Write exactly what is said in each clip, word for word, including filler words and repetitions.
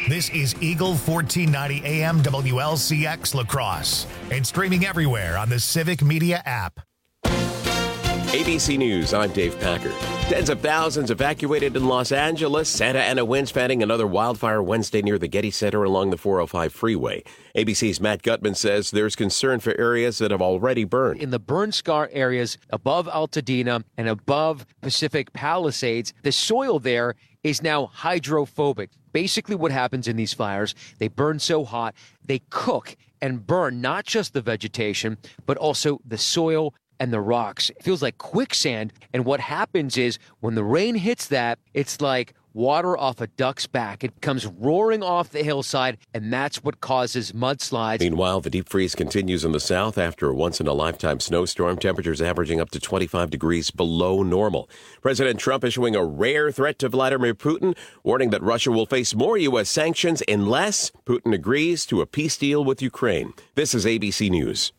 This is Eagle fourteen ninety A M W L C X La Crosse and streaming everywhere on the Civic Media app. A B C News, I'm Dave Packer. Tens of thousands evacuated in Los Angeles. Santa Ana winds fanning another wildfire Wednesday near the Getty Center along the four oh five freeway. A B C's Matt Gutman says there's concern for areas that have already burned. In the burn scar areas above Altadena and above Pacific Palisades, the soil there is now hydrophobic. Basically what happens in these fires, they burn so hot, they cook and burn not just the vegetation, but also the soil and the rocks. It feels like quicksand. And what happens is when the rain hits that, it's like water off a duck's back. It comes roaring off the hillside, and that's what causes mudslides. Meanwhile, the deep freeze continues in the south after a once-in-a-lifetime snowstorm. Temperatures averaging up to twenty-five degrees below normal. President Trump issuing a rare threat to Vladimir Putin, warning that Russia will face more U S sanctions unless Putin agrees to a peace deal with Ukraine. This is A B C News.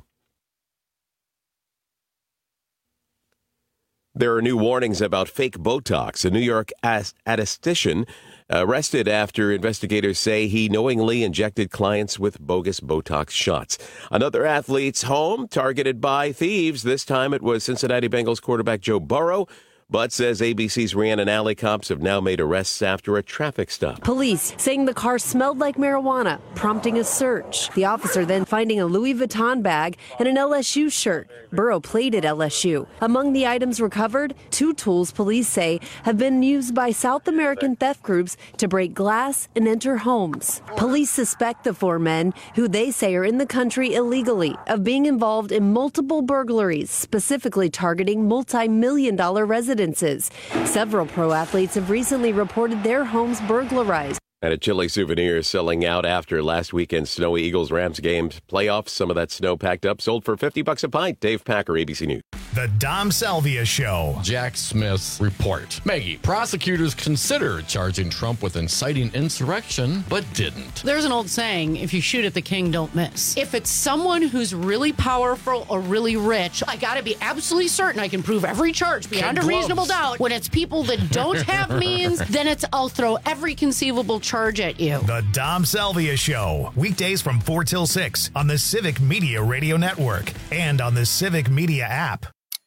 There are new warnings about fake Botox. A New York esthetician arrested after investigators say he knowingly injected clients with bogus Botox shots. Another athlete's home targeted by thieves. This time it was Cincinnati Bengals quarterback Joe Burrow. But says A B C's Rhiannon Alley cops have now made arrests after a traffic stop. Police saying the car smelled like marijuana, prompting a search. The officer then finding a Louis Vuitton bag and an L S U shirt. Burrow played at L S U. Among the items recovered, two tools police say have been used by South American theft groups to break glass and enter homes. Police suspect the four men, who they say are in the country illegally, of being involved in multiple burglaries, specifically targeting multi-million dollar residences. Several pro athletes have recently reported their homes burglarized. And a Chili Souvenir selling out after last weekend's snowy Eagles-Rams games playoffs. Some of that snow packed up, sold for fifty bucks a pint. Dave Packer, A B C News. The Dom Salvia Show. Jack Smith's report. Maggie, prosecutors considered charging Trump with inciting insurrection, but didn't. There's an old saying, if you shoot at the king, don't miss. If it's someone who's really powerful or really rich, I got to be absolutely certain I can prove every charge beyond Kid a reasonable gloves. doubt. When it's people that don't have means, then it's I'll throw every conceivable charge at you. The Dom Salvia Show. Weekdays from four till six on the Civic Media Radio Network and on the Civic Media app.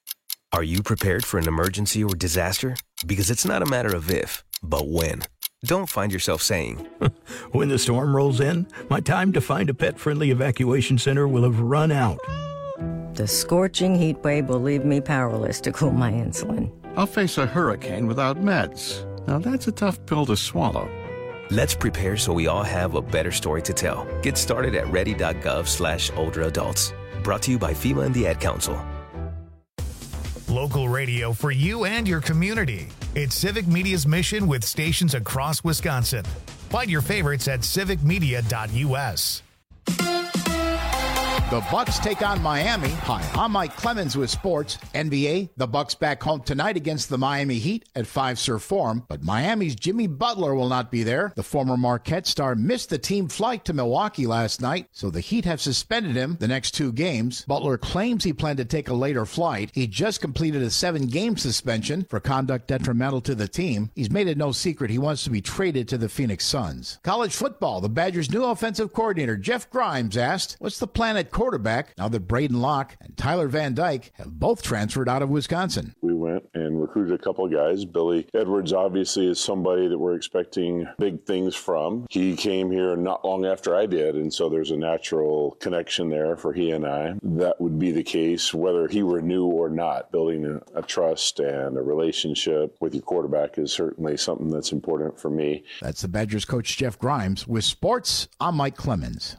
Are you prepared for an emergency or disaster? Because it's not a matter of if, but when. Don't find yourself saying, when the storm rolls in, my time to find a pet-friendly evacuation center will have run out. The scorching heat wave will leave me powerless to cool my insulin. I'll face a hurricane without meds. Now that's a tough pill to swallow. Let's prepare so we all have a better story to tell. Get started at ready.gov slash older adults. Brought to you by FEMA and the Ad Council. Local radio for you and your community. It's Civic Media's mission with stations across Wisconsin. Find your favorites at civic media dot u s. The Bucks take on Miami. Hi, I'm Mike Clemens with sports. N B A, the Bucks back home tonight against the Miami Heat at Fiserv Forum, but Miami's Jimmy Butler will not be there. The former Marquette star missed the team flight to Milwaukee last night, so the Heat have suspended him the next two games. Butler claims he planned to take a later flight. He just completed a seven-game suspension for conduct detrimental to the team. He's made it no secret he wants to be traded to the Phoenix Suns. College football, the Badgers' new offensive coordinator, Jeff Grimes, asked, what's the plan at quarterback now that Braden Locke and Tyler Van Dyke have both transferred out of Wisconsin? We went and recruited a couple of guys. Billy Edwards obviously is somebody that we're expecting big things from. He came here not long after I did, and so there's a natural connection there for he and I. That would be the case whether he were new or not. Building a, a trust and a relationship with your quarterback is certainly something that's important for me. That's the Badgers coach Jeff Grimes. With sports, I'm Mike Clemens.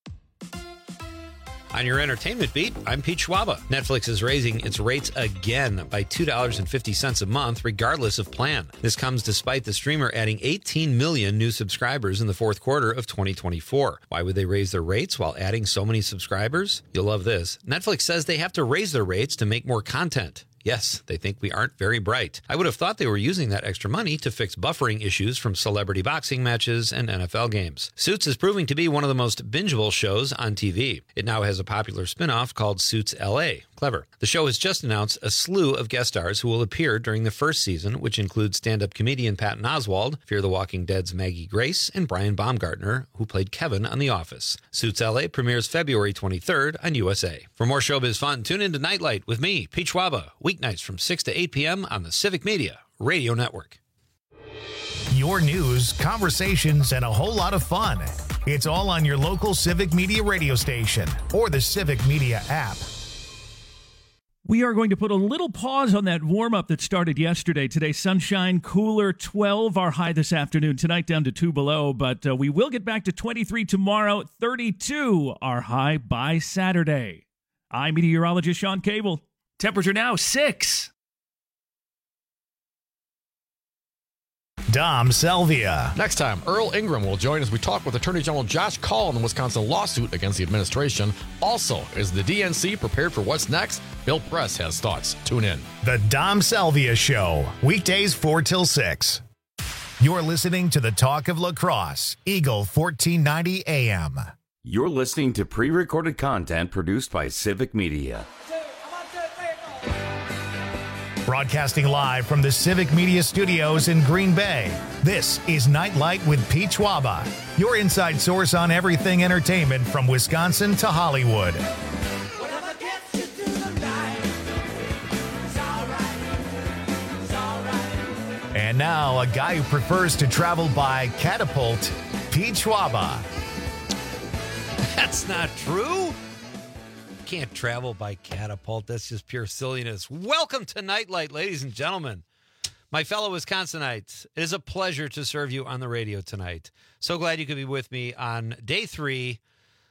On your entertainment beat, I'm Pete Schwaba. Netflix is raising its rates again by two dollars and fifty cents a month, regardless of plan. This comes despite the streamer adding eighteen million new subscribers in the fourth quarter of twenty twenty-four. Why would they raise their rates while adding so many subscribers? You'll love this. Netflix says they have to raise their rates to make more content. Yes, they think we aren't very bright. I would have thought they were using that extra money to fix buffering issues from celebrity boxing matches and N F L games. Suits is proving to be one of the most bingeable shows on T V. It now has a popular spin-off called Suits L A. Clever. The show has just announced a slew of guest stars who will appear during the first season, which includes stand-up comedian Patton Oswalt, Fear the Walking Dead's Maggie Grace, and Brian Baumgartner, who played Kevin on The Office. Suits L A premieres February twenty-third on U S A. For more showbiz fun, tune in to Nightlight with me, Pete Schwaba, weeknights from six to eight p.m. on the Civic Media Radio Network. Your news, conversations, and a whole lot of fun. It's all on your local Civic Media radio station or the Civic Media app. We are going to put a little pause on that warm-up that started yesterday. Today, sunshine, cooler, twelve, our high this afternoon. Tonight, down to two below, but uh, we will get back to twenty-three tomorrow, thirty-two, our high by Saturday. I'm meteorologist Sean Cable. Temperature now, six. Dom Salvia. Next time, Earl Ingram will join as we talk with Attorney General Josh Kaul on the Wisconsin lawsuit against the administration. Also, is the D N C prepared for what's next? Bill Press has thoughts. Tune in. The Dom Salvia Show, weekdays four till six. You're listening to the Talk of Lacrosse, Eagle fourteen ninety A M. You're listening to pre-recorded content produced by Civic Media. Broadcasting live from the Civic Media Studios in Green Bay, this is Nightlight with Pete Schwaba, your inside source on everything entertainment from Wisconsin to Hollywood. And now, a guy who prefers to travel by catapult, Pete Schwaba. That's not true. Can't travel by catapult. That's just pure silliness. Welcome to Nightlight, ladies and gentlemen. My fellow Wisconsinites, it is a pleasure to serve you on the radio tonight. So glad you could be with me on day three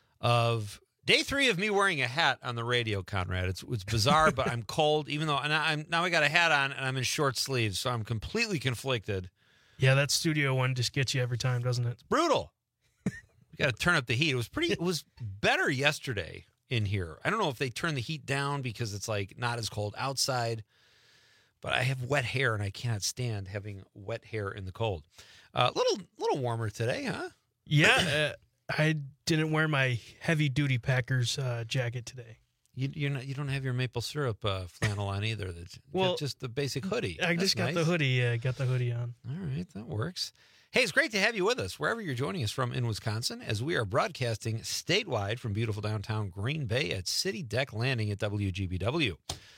of day three of me wearing a hat on the radio, Conrad. It's it's bizarre, but I'm cold, even though and I'm now I got a hat on and I'm in short sleeves, so I'm completely conflicted. Yeah, that studio one just gets you every time, doesn't it? It's brutal. We got to turn up the heat. It was pretty. It was better yesterday in here. I don't know if they turn the heat down because it's like not as cold outside, but I have wet hair and I cannot stand having wet hair in the cold. A uh, little little warmer today, huh? Yeah, uh, I didn't wear my heavy duty Packers uh, jacket today. You you're not, you don't have your maple syrup uh, flannel on either. That's well, just the basic hoodie. I That's just got nice. the hoodie. Yeah, got the hoodie on. All right, that works. Hey, it's great to have you with us, wherever you're joining us from in Wisconsin, as we are broadcasting statewide from beautiful downtown Green Bay at City Deck Landing at W G B W.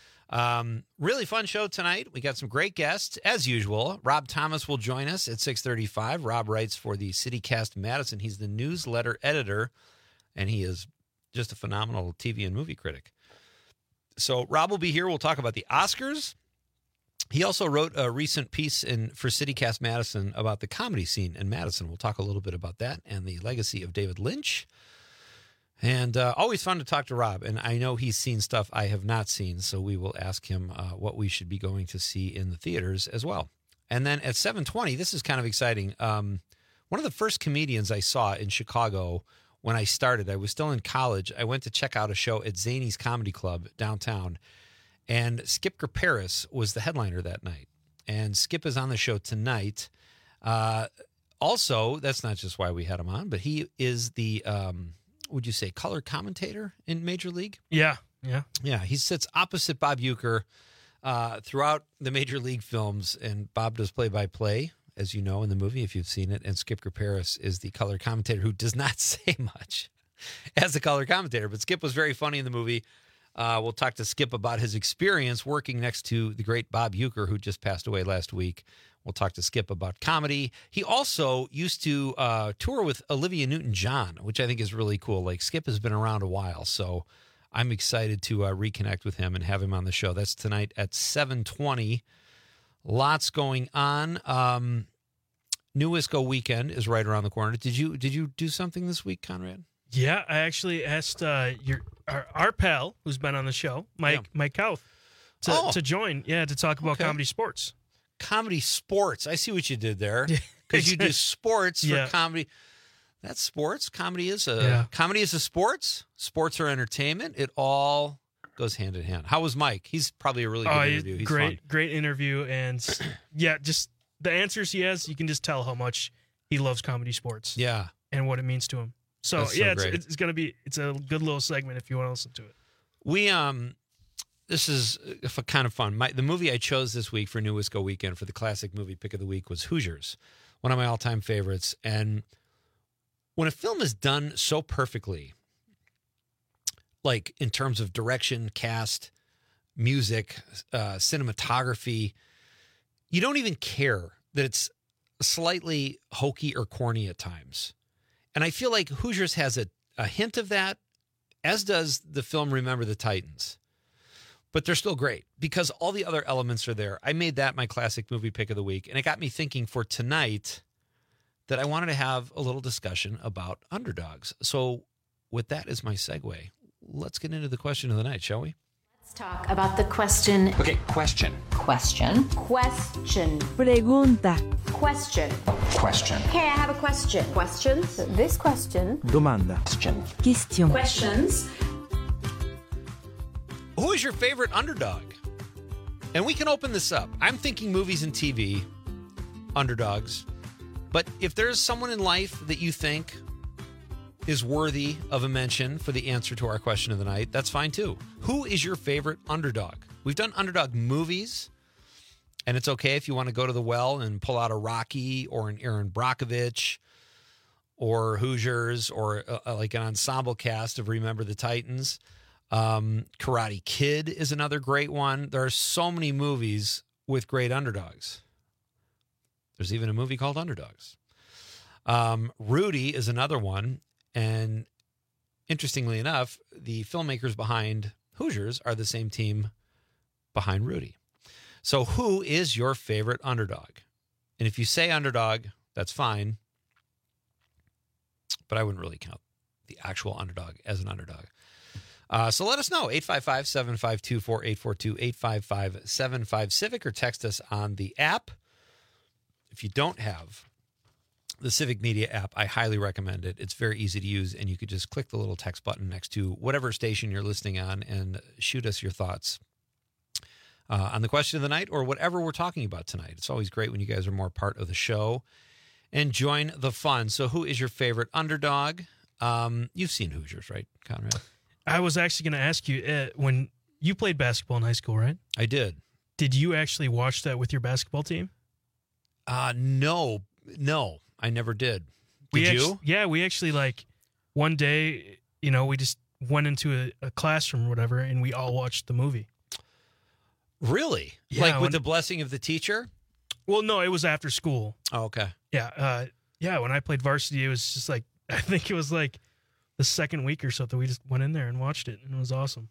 Um, really fun show tonight. We got some great guests, as usual. Rob Thomas will join us at six thirty-five. Rob writes for the CityCast Madison. He's the newsletter editor, and he is just a phenomenal T V and movie critic. So Rob will be here. We'll talk about the Oscars. He also wrote a recent piece in for CityCast Madison about the comedy scene in Madison. We'll talk a little bit about that and the legacy of David Lynch. And uh, always fun to talk to Rob. And I know he's seen stuff I have not seen, so we will ask him uh, what we should be going to see in the theaters as well. And then at seven twenty, this is kind of exciting. Um, one of the first comedians I saw in Chicago when I started, I was still in college. I went to check out a show at Zany's Comedy Club downtown. And Skip Kerparis was the headliner that night. And Skip is on the show tonight. Uh, also, that's not just why we had him on, but he is the, um, would you say, color commentator in Major League? Yeah, yeah. Yeah, he sits opposite Bob Uecker uh, throughout the Major League films, and Bob does play-by-play, as you know, in the movie, if you've seen it, and Skip Kerparis is the color commentator who does not say much as the color commentator, but Skip was very funny in the movie. Uh, we'll talk to Skip about his experience working next to the great Bob Uecker, who just passed away last week. We'll talk to Skip about comedy. He also used to uh, tour with Olivia Newton-John, which I think is really cool. Like, Skip has been around a while, so I'm excited to uh, reconnect with him and have him on the show. That's tonight at seven twenty. Lots going on. Um, New Wisco weekend is right around the corner. Did you did you do something this week, Conrad? Yeah, I actually asked uh, your our, our pal who's been on the show, Mike yeah. Mike Kauth, to, oh. to join. Yeah, to talk about okay. comedy sports. Comedy sports. I see what you did there. Because you do sports for yeah. comedy. That's sports. Comedy is a yeah. comedy is a sports. Sports are entertainment. It all goes hand in hand. How was Mike? He's probably a really good oh, interview. He's great, fun. great interview, and yeah, just the answers he has, you can just tell how much he loves comedy sports. Yeah, and what it means to him. So, That's so yeah, it's, great. it's gonna be it's a good little segment if you want to listen to it. We um, this is f- kind of fun. My the movie I chose this week for New Wisco Weekend for the classic movie pick of the week was Hoosiers, one of my all time favorites. And when a film is done so perfectly, like in terms of direction, cast, music, uh, cinematography, you don't even care that it's slightly hokey or corny at times. And I feel like Hoosiers has a, a hint of that, as does the film Remember the Titans. But they're still great because all the other elements are there. I made that my classic movie pick of the week, and it got me thinking for tonight that I wanted to have a little discussion about underdogs. So with that as my segue, let's get into the question of the night, shall we? Let's talk about the question. Okay, question. Question. Question. Pregunta. Question. Question. Okay, I have a question. Questions? This question. Domanda. Question. Question. Questions. Who is your favorite underdog? And we can open this up. I'm thinking movies and T V, underdogs. But if there's someone in life that you think is worthy of a mention for the answer to our question of the night, that's fine too. Who is your favorite underdog? We've done underdog movies, and it's okay if you want to go to the well and pull out a Rocky or an Aaron Brockovich or Hoosiers or uh, like an ensemble cast of Remember the Titans. Um, Karate Kid is another great one. There are so many movies with great underdogs. There's even a movie called Underdogs. Um, Rudy is another one. And interestingly enough, the filmmakers behind Hoosiers are the same team behind Rudy. So who is your favorite underdog? And if you say underdog, that's fine. But I wouldn't really count the actual underdog as an underdog. Uh, so let us know, eight five five, seven five two, four eight four two, eight five five, seven five Civic, or text us on the app. If you don't have the Civic Media app, I highly recommend it. It's very easy to use, and you could just click the little text button next to whatever station you're listening on and shoot us your thoughts uh, on the question of the night or whatever we're talking about tonight. It's always great when you guys are more part of the show and join the fun. So who is your favorite underdog? Um, you've seen Hoosiers, right, Conrad? I was actually going to ask you, uh, when you played basketball in high school, right? I did. Did you actually watch that with your basketball team? Uh, no, no, I never did. Did we you? Actually, yeah, we actually, like, one day, you know, we just went into a, a classroom or whatever, and we all watched the movie. Really? Yeah, like with when, the blessing of the teacher? Well, no, it was after school. Oh, okay. Yeah, uh, yeah, when I played varsity, it was just like, I think it was like the second week or something. We just went in there and watched it, and it was awesome.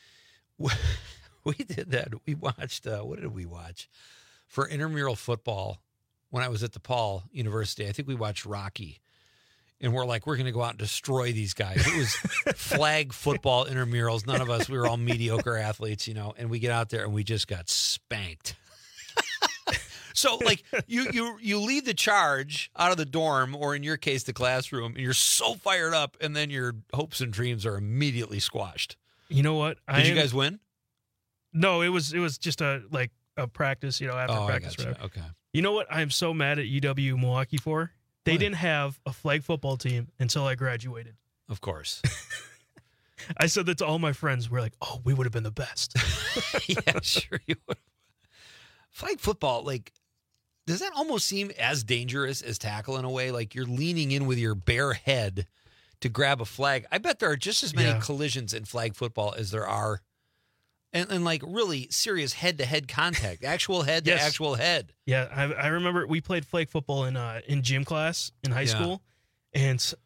We did that. We watched, uh, what did we watch? For intramural football, when I was at DePaul University, I think we watched Rocky. And we're like, we're going to go out and destroy these guys. It was flag football intramurals. None of us, we were all mediocre athletes, you know, and we get out there and we just got spanked. So, like, you you you lead the charge out of the dorm, or in your case, the classroom, and you're so fired up, and then your hopes and dreams are immediately squashed. You know what? Did I you am, guys win? No, it was it was just a like a practice, you know, after oh, practice. I gotcha. Okay. You know what? I am so mad at U W Milwaukee for. They What? didn't have a flag football team until I graduated. Of course. I said that to all my friends. We're like, oh, we would have been the best. Yeah, sure you would. Flag football, like, does that almost seem as dangerous as tackle in a way? Like you're leaning in with your bare head to grab a flag. I bet there are just as many Yeah. collisions in flag football as there are, and, and like really serious head-to-head contact, actual head Yes. to actual head. Yeah, I, I remember we played flag football in uh, in gym class in high Yeah. school, and s-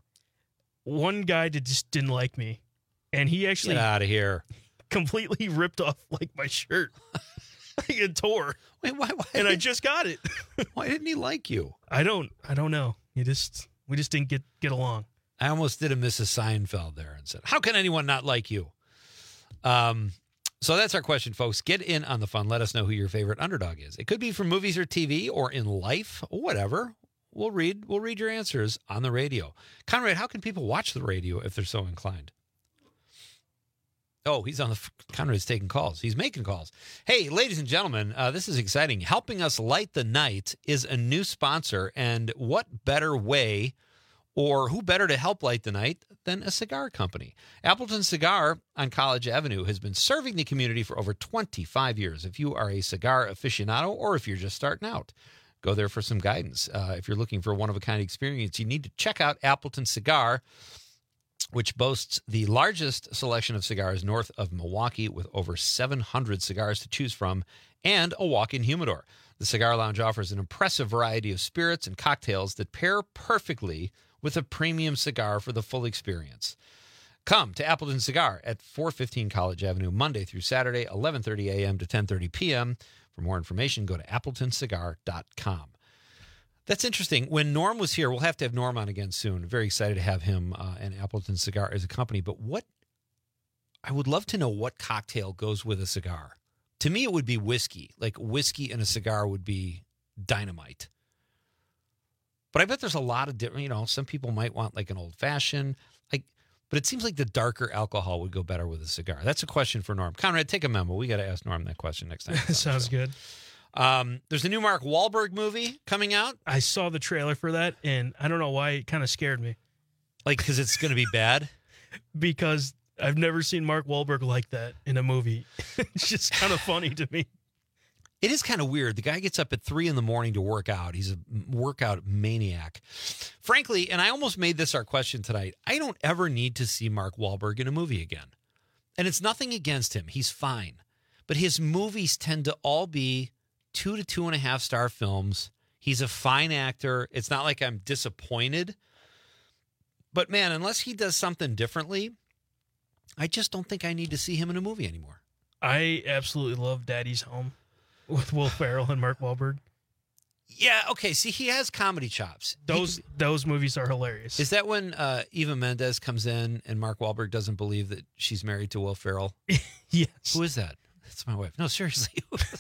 one guy did, just didn't like me, and he actually Get out of here. completely ripped off like my shirt. It tore. Wait, why? why And I did- just got it. why didn't he like you? I don't. I don't know. You just we just didn't get get along. I almost did a Missus Seinfeld there and said, how can anyone not like you? Um, so that's our question, folks. Get in on the fun. Let us know who your favorite underdog is. It could be from movies or T V or in life or whatever. We'll read, we'll read your answers on the radio. Conrad, how can people watch the radio if they're so inclined? Oh, he's on the Conrad's taking calls. He's making calls. Hey, ladies and gentlemen, uh, this is exciting. Helping us light the night is a new sponsor, and what better way or who better to help light the night than a cigar company? Appleton Cigar on College Avenue has been serving the community for over twenty-five years. If you are a cigar aficionado or if you're just starting out, go there for some guidance. Uh, if you're looking for a one-of-a-kind experience, you need to check out Appleton Cigar, which boasts the largest selection of cigars north of Milwaukee with over seven hundred cigars to choose from and a walk-in humidor. The Cigar Lounge offers an impressive variety of spirits and cocktails that pair perfectly with a premium cigar for the full experience. Come to Appleton Cigar at four fifteen College Avenue, Monday through Saturday, eleven thirty a.m. to ten thirty p.m. For more information, go to appleton cigar dot com. That's interesting. When Norm was here, we'll have to have Norm on again soon. Very excited to have him uh, and Appleton Cigar as a company. But what I would love to know what cocktail goes with a cigar. To me, it would be whiskey. Like whiskey and a cigar would be dynamite. But I bet there's a lot of different, you know, some people might want like an old fashioned, like, but it seems like the darker alcohol would go better with a cigar. That's a question for Norm. Conrad, take a memo. We got to ask Norm that question next time. Sounds good. Um, there's a new Mark Wahlberg movie coming out. I saw the trailer for that, and I don't know why it kind of scared me. Like, because it's going to be bad? Because I've never seen Mark Wahlberg like that in a movie. It's just kind of funny to me. It is kind of weird. The guy gets up at three in the morning to work out. He's a workout maniac. Frankly, and I almost made this our question tonight, I don't ever need to see Mark Wahlberg in a movie again. And it's nothing against him. He's fine. But his movies tend to all be two to two and a half star films. He's a fine actor. It's not like I'm disappointed. But man, unless he does something differently, I just don't think I need to see him in a movie anymore. I absolutely love Daddy's Home with Will Ferrell and Mark Wahlberg. Yeah, okay. See, he has comedy chops. Those he, those movies are hilarious. Is that when uh, Eva Mendes comes in and Mark Wahlberg doesn't believe that she's married to Will Ferrell? Yes. Who is that? That's my wife. No, seriously.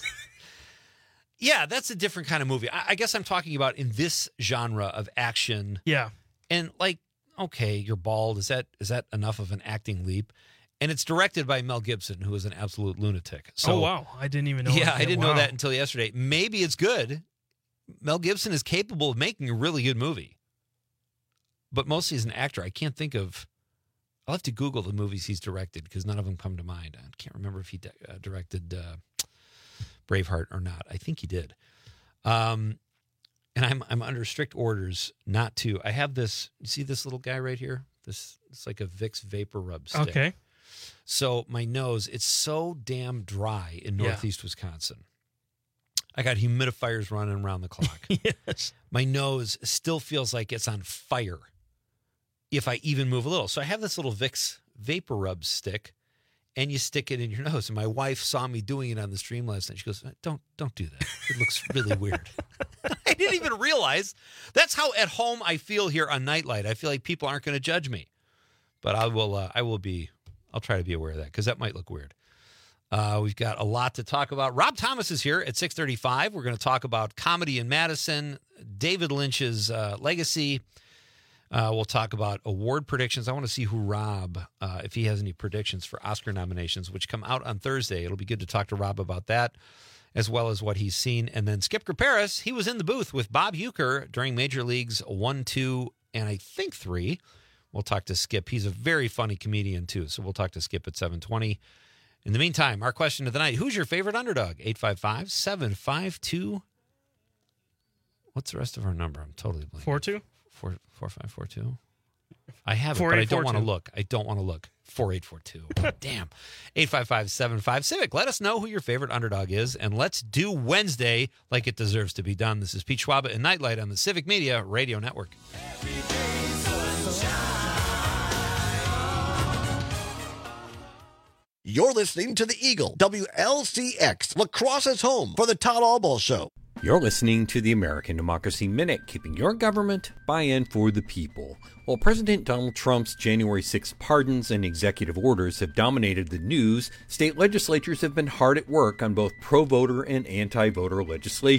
Yeah, that's a different kind of movie. I, I guess I'm talking about in this genre of action. Yeah. And like, okay, you're bald. Is that is that enough of an acting leap? And it's directed by Mel Gibson, who is an absolute lunatic. So, oh, wow. I didn't even know Yeah, that. I didn't wow. know that until yesterday. Maybe it's good. Mel Gibson is capable of making a really good movie. But mostly as an actor, I can't think of... I'll have to Google the movies he's directed because none of them come to mind. I can't remember if he de- uh, directed uh, Braveheart or not. I think he did. Um, and I'm I'm under strict orders not to. I have this... You see this little guy right here? This It's like a Vicks Vapor Rub stick. Okay. So my nose, it's so damn dry in Northeast yeah. Wisconsin. I got humidifiers running around the clock. Yes. My nose still feels like it's on fire if I even move a little. So I have this little Vicks Vapor Rub stick, and you stick it in your nose. And my wife saw me doing it on the stream last night. She goes, don't, don't do that. It looks really weird. I didn't even realize. That's how at home I feel here on Nightlight. I feel like people aren't going to judge me. But I will, uh, I will be... I'll try to be aware of that because that might look weird. Uh, we've got a lot to talk about. Rob Thomas is here at six thirty-five. We're going to talk about comedy in Madison, David Lynch's uh, legacy. Uh, we'll talk about award predictions. I want to see who Rob, uh, if he has any predictions for Oscar nominations, which come out on Thursday. It'll be good to talk to Rob about that, as well as what he's seen. And then Skip Graperis, he was in the booth with Bob Uecker during Major Leagues one, two, and I think three. We'll talk to Skip. He's a very funny comedian, too. So we'll talk to Skip at seven twenty. In the meantime, our question of the night, who's your favorite underdog? eight five five, seven five two. What's the rest of our number? I'm totally blanking. four two? four four five four two. I have it, but I don't want to look. I don't want to look. four eight four two. Damn. eight five five, seven five Civic. Let us know who your favorite underdog is, and let's do Wednesday like it deserves to be done. This is Pete Schwaba and Nightlight on the Civic Media Radio Network. You're listening to The Eagle, W L C X, La Crosse's home for the Todd Albaugh Show. You're listening to the American Democracy Minute, keeping your government by and for the people. While President Donald Trump's January sixth pardons and executive orders have dominated the news, state legislatures have been hard at work on both pro-voter and anti-voter legislation.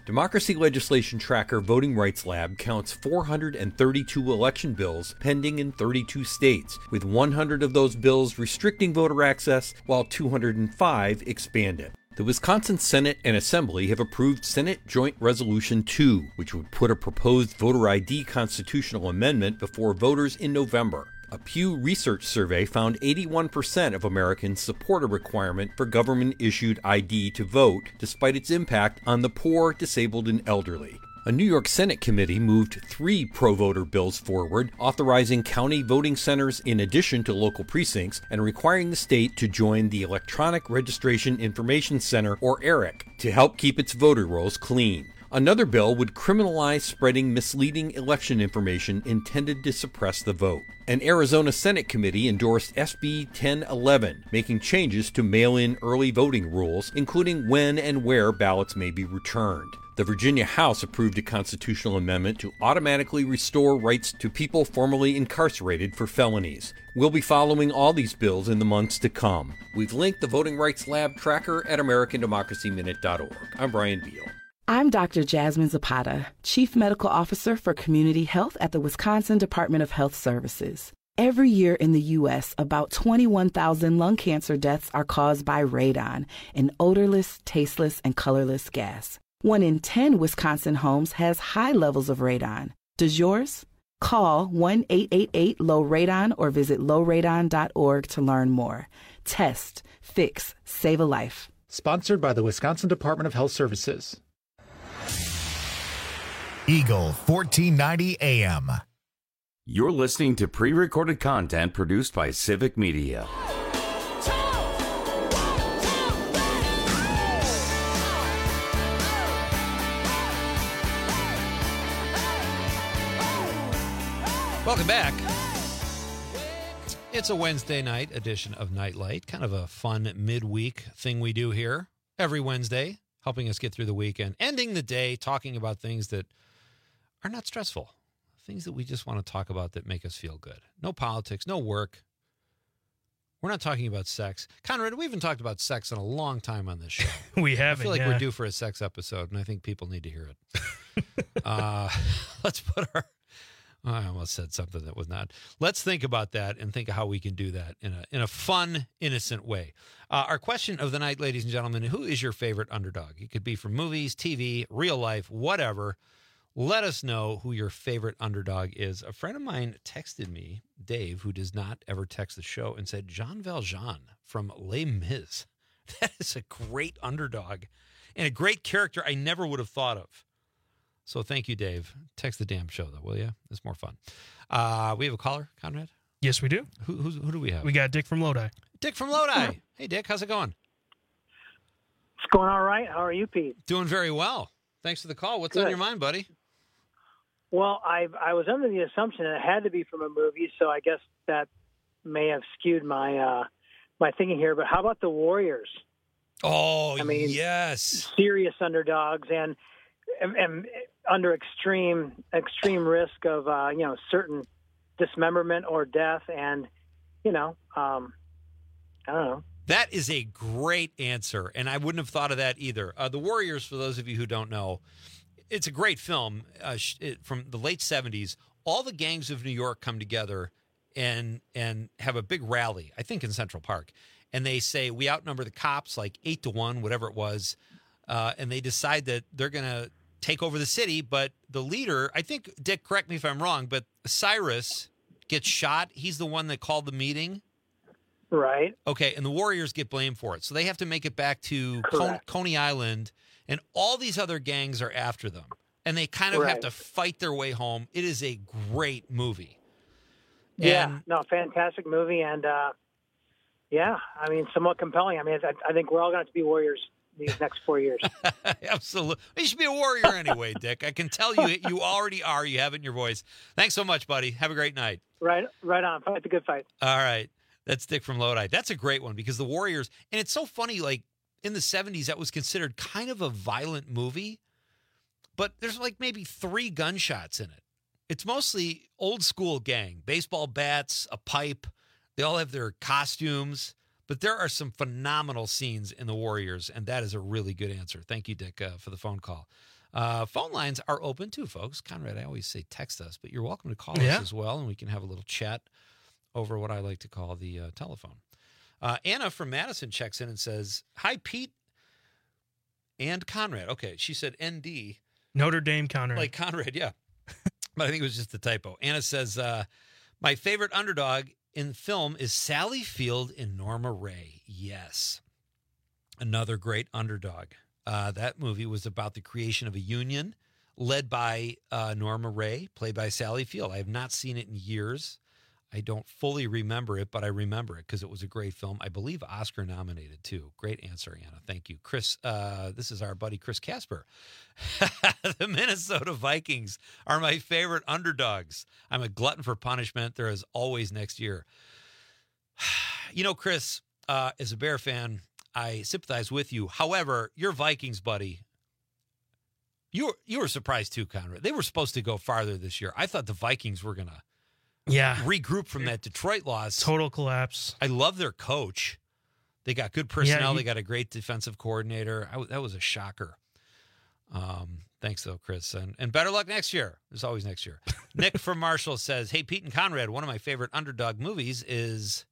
Democracy Legislation Tracker Voting Rights Lab counts four hundred thirty-two election bills pending in thirty-two states, with one hundred of those bills restricting voter access, while two hundred five expand it. The Wisconsin Senate and Assembly have approved Senate Joint Resolution two, which would put a proposed voter I D constitutional amendment before voters in November. A Pew Research survey found eighty-one percent of Americans support a requirement for government-issued I D to vote, despite its impact on the poor, disabled, and elderly. A New York Senate committee moved three pro-voter bills forward, authorizing county voting centers in addition to local precincts and requiring the state to join the Electronic Registration Information Center, or ERIC, to help keep its voter rolls clean. Another bill would criminalize spreading misleading election information intended to suppress the vote. An Arizona Senate committee endorsed S B ten eleven, making changes to mail-in early voting rules, including when and where ballots may be returned. The Virginia House approved a constitutional amendment to automatically restore rights to people formerly incarcerated for felonies. We'll be following all these bills in the months to come. We've linked the Voting Rights Lab tracker at American Democracy Minute dot org. I'm Brian Beal. I'm Doctor Jasmine Zapata, Chief Medical Officer for Community Health at the Wisconsin Department of Health Services. Every year in the U S, about twenty-one thousand lung cancer deaths are caused by radon, an odorless, tasteless, and colorless gas. One in ten Wisconsin homes has high levels of radon. Does yours? Call one eight eight eight low radon or visit low radon dot org to learn more. Test, fix, save a life. Sponsored by the Wisconsin Department of Health Services. Eagle fourteen ninety A M. You're listening to pre-recorded content produced by Civic Media. Welcome back. It's a Wednesday night edition of Nightlight, kind of a fun midweek thing we do here every Wednesday, helping us get through the weekend, ending the day talking about things that are not stressful, things that we just want to talk about that make us feel good. No politics, no work. We're not talking about sex. Conrad, we haven't talked about sex in a long time on this show. We haven't, I feel like yeah. we're due for a sex episode, and I think people need to hear it. uh, let's put our... I almost said something that was not. Let's think about that and think of how we can do that in a in a fun, innocent way. Uh, our question of the night, ladies and gentlemen, who is your favorite underdog? It could be from movies, T V, real life, whatever. Let us know who your favorite underdog is. A friend of mine texted me, Dave, who does not ever text the show, and said, Jean Valjean from Les Mis. That is a great underdog and a great character I never would have thought of. So thank you, Dave. Text the damn show, though, will you? It's more fun. Uh, we have a caller, Conrad? Yes, we do. Who, who's, who do we have? We got Dick from Lodi. Dick from Lodi. Hey, Dick, how's it going? It's going all right. How are you, Pete? Doing very well. Thanks for the call. What's Good. on your mind, buddy? Well, I I was under the assumption that it had to be from a movie, so I guess that may have skewed my uh, my thinking here. But how about the Warriors? Oh, I mean, yes. Serious underdogs and, and, and under extreme extreme risk of uh, you know certain dismemberment or death, and you know um, I don't know. That is a great answer, and I wouldn't have thought of that either. Uh, the Warriors, for those of you who don't know, it's a great film uh, it, from the late seventies. All the gangs of New York come together and and have a big rally, I think in Central Park, and they say, we outnumber the cops like eight to one, whatever it was, uh, and they decide that they're going to take over the city, but the leader, I think, Dick, correct me if I'm wrong, but Cyrus gets shot. He's the one that called the meeting. Right. Okay, and the Warriors get blamed for it. So they have to make it back to Con- Coney Island, and all these other gangs are after them. And they kind of Right. have to fight their way home. It is a great movie. Yeah, And- no, fantastic movie, and uh, yeah, I mean, somewhat compelling. I mean, I, I think we're all going to have to be warriors these next four years. Absolutely. You should be a warrior anyway, Dick. I can tell you you already are. You have it in your voice. Thanks so much, buddy. Have a great night. Right, right on. Fight the good fight. All right. That's Dick from Lodi. That's a great one because the Warriors, and it's so funny, like in the seventies, that was considered kind of a violent movie, but there's like maybe three gunshots in it. It's mostly old school gang, baseball bats, a pipe. They all have their costumes, but there are some phenomenal scenes in the Warriors, and that is a really good answer. Thank you, Dick, uh, for the phone call. Uh, phone lines are open too, folks. Conrad, I always say text us, but you're welcome to call Yeah. us as well, and we can have a little chat over what I like to call the uh, telephone. Uh, Anna from Madison checks in and says, "Hi, Pete and Conrad." Okay, she said N D. Notre Dame Conrad. Like Conrad, yeah. But I think it was just a typo. Anna says, uh, "My favorite underdog in film is Sally Field and Norma Ray." Yes. Another great underdog. Uh, that movie was about the creation of a union led by uh, Norma Ray, played by Sally Field. I have not seen it in years. I don't fully remember it, but I remember it because it was a great film. I believe Oscar nominated too. Great answer, Anna. Thank you. Chris, uh, this is our buddy Chris Casper. The Minnesota Vikings are my favorite underdogs. I'm a glutton for punishment. There is always next year. You know, Chris, uh, as a Bear fan, I sympathize with you. However, your Vikings, buddy, you were, you were surprised too, Conrad. They were supposed to go farther this year. I thought the Vikings were going to yeah. regroup from that Detroit loss. Total collapse. I love their coach. They got good personnel. Yeah, you, they got a great defensive coordinator. I, that was a shocker. Um, thanks, though, Chris. And, and better luck next year. There's always next year. Nick from Marshall says, "Hey, Pete and Conrad, one of my favorite underdog movies is..."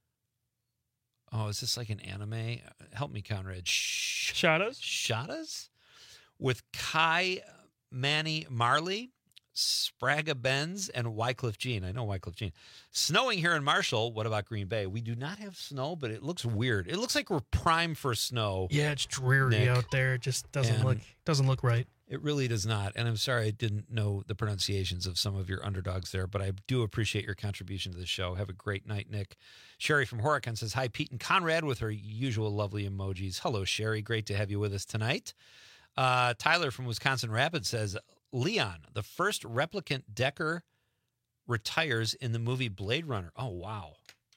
Oh, is this like an anime? Help me, Conrad. Sh- Shadows? Shadows? With Kai Manny Marley, Sprague Benz, and Wycliffe Jean. I know Wycliffe Jean. Snowing here in Marshall. What about Green Bay? We do not have snow, but it looks weird. It looks like we're primed for snow. Yeah, it's dreary Nick. out there. It just doesn't And look doesn't look right. It really does not. And I'm sorry I didn't know the pronunciations of some of your underdogs there, but I do appreciate your contribution to the show. Have a great night, Nick. Sherry from Horicon says, "Hi, Pete and Conrad," with her usual lovely emojis. Hello, Sherry. Great to have you with us tonight. Uh, Tyler from Wisconsin Rapids says, "Leon, the first replicant Decker retires in the movie Blade Runner." Oh, wow.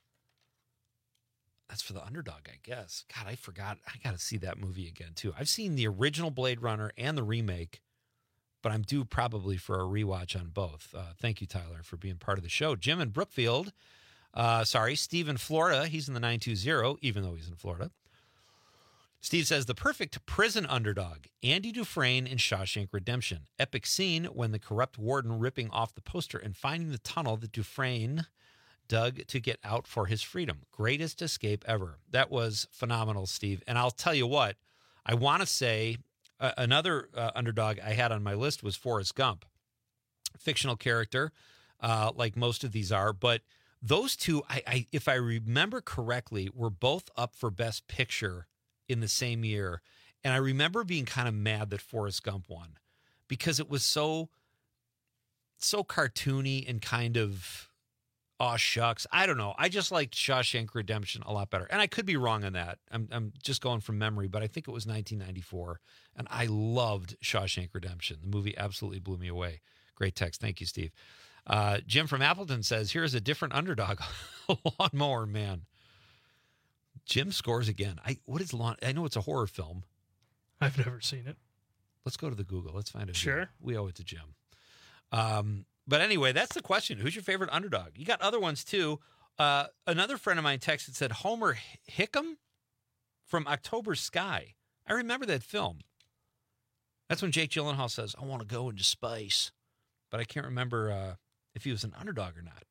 That's for the underdog, I guess. God, I forgot. I got to see that movie again, too. I've seen the original Blade Runner and the remake, but I'm due probably for a rewatch on both. Uh, thank you, Tyler, for being part of the show. Jim in Brookfield. Uh, sorry, Steve in Florida. He's in the nine two zero, even though he's in Florida. Steve says, "The perfect prison underdog, Andy Dufresne in Shawshank Redemption. Epic scene when the corrupt warden ripping off the poster and finding the tunnel that Dufresne dug to get out for his freedom. Greatest escape ever." That was phenomenal, Steve. And I'll tell you what, I want to say uh, another uh, underdog I had on my list was Forrest Gump. Fictional character, uh, like most of these are. But those two, I, I, if I remember correctly, were both up for Best Picture in the same year. And I remember being kind of mad that Forrest Gump won because it was so, so cartoony and kind of, aw shucks. I don't know. I just liked Shawshank Redemption a lot better. And I could be wrong on that. I'm I'm just going from memory, but I think it was nineteen ninety-four. And I loved Shawshank Redemption. The movie absolutely blew me away. Great text. Thank you, Steve. Uh, Jim from Appleton says, "Here's a different underdog, Lawnmower Man." Jim scores again. I what is lawn? I know it's a horror film. I've never seen it. Let's go to the Google. Let's find it. Sure. We owe it to Jim. Um, but anyway, that's the question. Who's your favorite underdog? You got other ones too. Uh, another friend of mine texted, said Homer Hickam from October Sky. I remember that film. That's when Jake Gyllenhaal says, "I want to go into space," but I can't remember uh, if he was an underdog or not.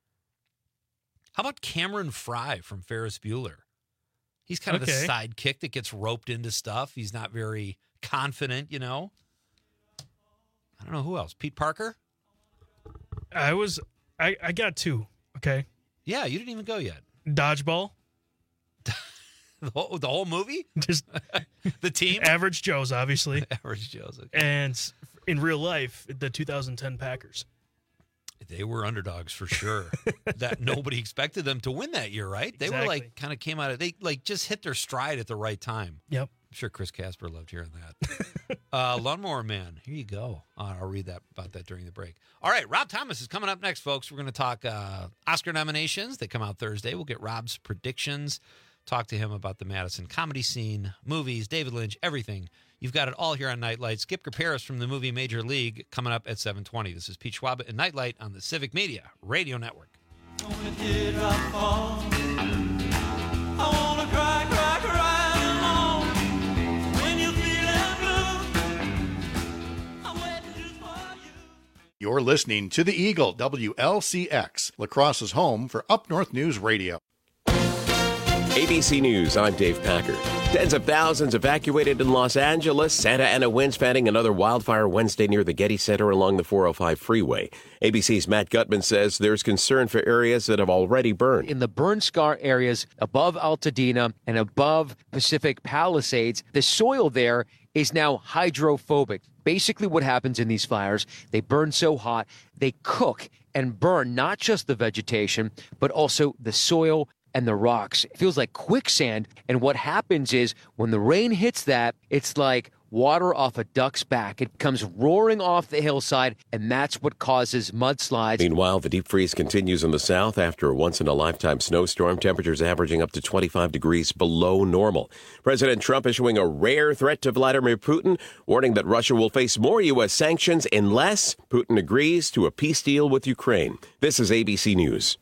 How about Cameron Fry from Ferris Bueller? He's kind of Okay. the sidekick that gets roped into stuff. He's not very confident, you know. I don't know who else. Pete Parker? I was, I, I got two. Okay. Yeah, you didn't even go yet. Dodgeball. The whole, the whole movie? Just the team? Average Joe's, obviously. Average Joe's. Okay. And in real life, the two thousand ten Packers. They were underdogs for sure. That nobody expected them to win that year, right? They Exactly. were like kind of came out of they like just hit their stride at the right time. Yep. I'm sure Chris Casper loved hearing that. uh, Lawnmower Man, here you go. Uh, I'll read that about that during the break. All right, Rob Thomas is coming up next, folks. We're going to talk uh, Oscar nominations that come out Thursday. We'll get Rob's predictions, talk to him about the Madison comedy scene, movies, David Lynch, everything. You've got it all here on Nightlight. Skip Paris from the movie Major League coming up at seven twenty. This is Pete Schwab and Nightlight on the Civic Media Radio Network. You're listening to the Eagle, W L C X, La Crosse's home for Up North News Radio. A B C News, I'm Dave Packer. Tens of thousands evacuated in Los Angeles. Santa Ana winds fanning another wildfire Wednesday near the Getty Center along the four oh five freeway. A B C's Matt Gutman says there's concern for areas that have already burned. In the burn scar areas above Altadena and above Pacific Palisades, the soil there is now hydrophobic. Basically what happens in these fires, they burn so hot, they cook and burn not just the vegetation, but also the soil and the rocks. It feels like quicksand. And what happens is when the rain hits that, it's like water off a duck's back. It comes roaring off the hillside, and that's what causes mudslides. Meanwhile, the deep freeze continues in the south after a once-in-a-lifetime snowstorm. Temperatures averaging up to twenty-five degrees below normal. President Trump issuing a rare threat to Vladimir Putin, warning that Russia will face more U S sanctions unless Putin agrees to a peace deal with Ukraine. This is A B C News.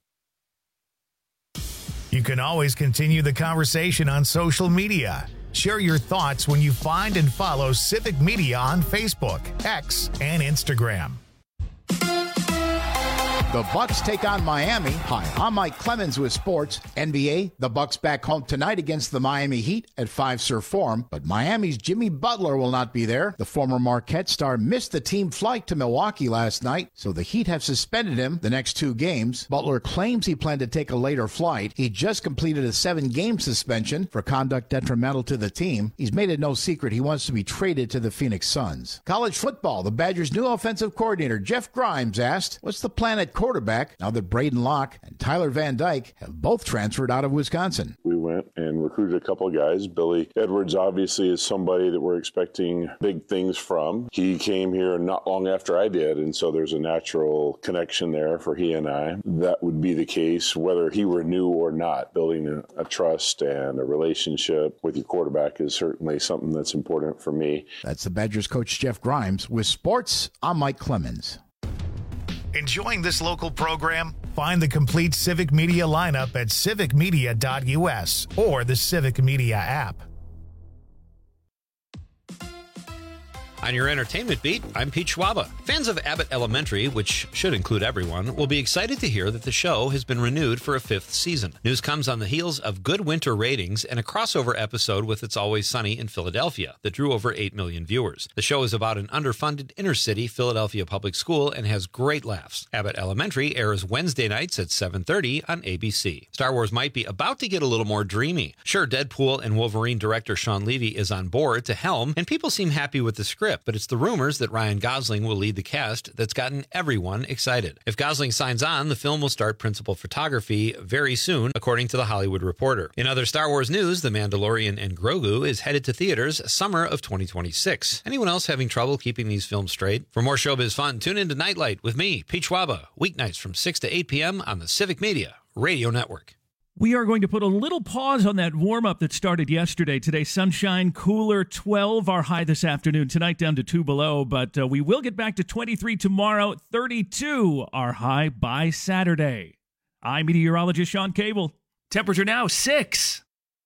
You can always continue the conversation on social media. Share your thoughts when you find and follow Civic Media on Facebook, X, and Instagram. The Bucks take on Miami. Hi, I'm Mike Clemens with sports. N B A, the Bucks back home tonight against the Miami Heat at Fiserv Forum, but Miami's Jimmy Butler will not be there. The former Marquette star missed the team flight to Milwaukee last night, so the Heat have suspended him the next two games. Butler claims he planned to take a later flight. He just completed a seven-game suspension for conduct detrimental to the team. He's made it no secret he wants to be traded to the Phoenix Suns. College football, the Badgers' new offensive coordinator, Jeff Grimes, asked, what's the plan at quarterback now that Braden Locke and Tyler Van Dyke have both transferred out of Wisconsin? We went and recruited a couple of guys. Billy Edwards obviously is somebody that we're expecting big things from. He came here not long after I did, and so there's a natural connection there for he and I. That would be the case whether he were new or not. Building a, a trust and a relationship with your quarterback is certainly something that's important for me. That's the Badgers coach Jeff Grimes. With sports, I'm Mike Clemens. Enjoying this local program? Find the complete Civic Media lineup at civic media dot u s or the Civic Media app. On your entertainment beat, I'm Pete Schwaba. Fans of Abbott Elementary, which should include everyone, will be excited to hear that the show has been renewed for a fifth season. News comes on the heels of good winter ratings and a crossover episode with It's Always Sunny in Philadelphia that drew over eight million viewers. The show is about an underfunded inner-city Philadelphia public school and has great laughs. Abbott Elementary airs Wednesday nights at seven thirty on A B C. Star Wars might be about to get a little more dreamy. Sure, Deadpool and Wolverine director Sean Levy is on board to helm, and people seem happy with the script, but it's the rumors that Ryan Gosling will lead the cast that's gotten everyone excited. If Gosling signs on, the film will start principal photography very soon, according to The Hollywood Reporter. In other Star Wars news, The Mandalorian and Grogu is headed to theaters summer of twenty twenty-six. Anyone else having trouble keeping these films straight? For more showbiz fun, tune into Nightlight with me, Pete Schwaba, weeknights from six to eight p.m. on the Civic Media Radio Network. We are going to put a little pause on that warm-up that started yesterday. Today, sunshine, cooler, twelve our high this afternoon. Tonight down to two below, but uh, we will get back to twenty-three tomorrow, thirty-two our high by Saturday. I'm meteorologist Sean Cable. Temperature now, six.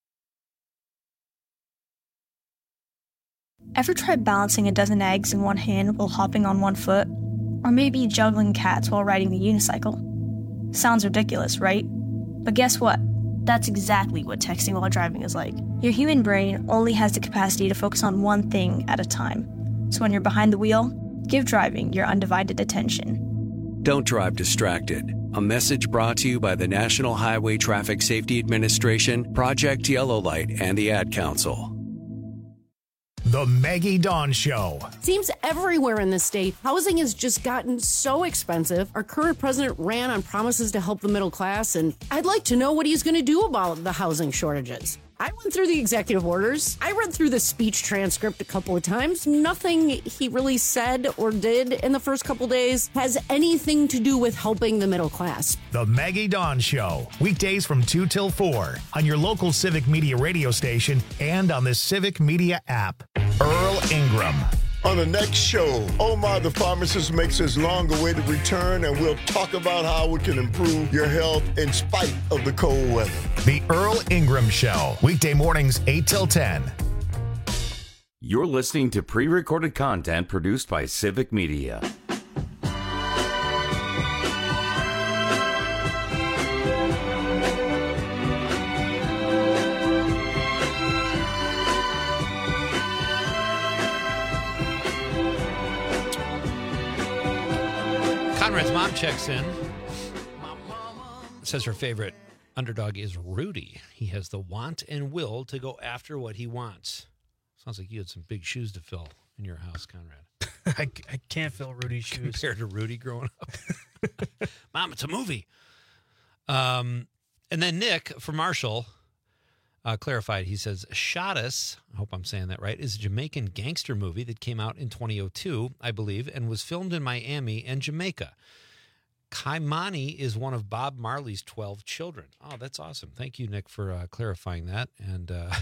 Ever tried balancing a dozen eggs in one hand while hopping on one foot? Or maybe juggling cats while riding the unicycle? Sounds ridiculous, right? But guess what? That's exactly what texting while driving is like. Your human brain only has the capacity to focus on one thing at a time. So when you're behind the wheel, give driving your undivided attention. Don't drive distracted. A message brought to you by the National Highway Traffic Safety Administration, Project Yellow Light, and the Ad Council. The Maggie Dawn Show. Seems everywhere in the state, housing has just gotten so expensive. Our current president ran on promises to help the middle class, and I'd like to know what he's going to do about the housing shortages. I went through the executive orders. I read through the speech transcript a couple of times. Nothing he really said or did in the first couple days has anything to do with helping the middle class. The Maggie Dawn Show. Weekdays from two till four on your local Civic Media radio station and on the Civic Media app. Earl Ingram. On the next show, Omar the pharmacist makes his long-awaited return, and we'll talk about how we can improve your health in spite of the cold weather. The Earl Ingram Show, weekday mornings eight till ten. You're listening to pre-recorded content produced by Civic Media. Conrad's mom checks in. Says her favorite underdog is Rudy. He has the want and will to go after what he wants. Sounds like you had some big shoes to fill in your house, Conrad. I, I can't fill Rudy's shoes. Compared to Rudy growing up. Mom, it's a movie. Um, and then Nick from Marshall uh, clarified. He says, Shottas, I hope I'm saying that right, is a Jamaican gangster movie that came out in twenty oh two, I believe, and was filmed in Miami and Jamaica. Kaimani is one of Bob Marley's twelve children. Oh, that's awesome. Thank you, Nick, for uh, clarifying that. And uh,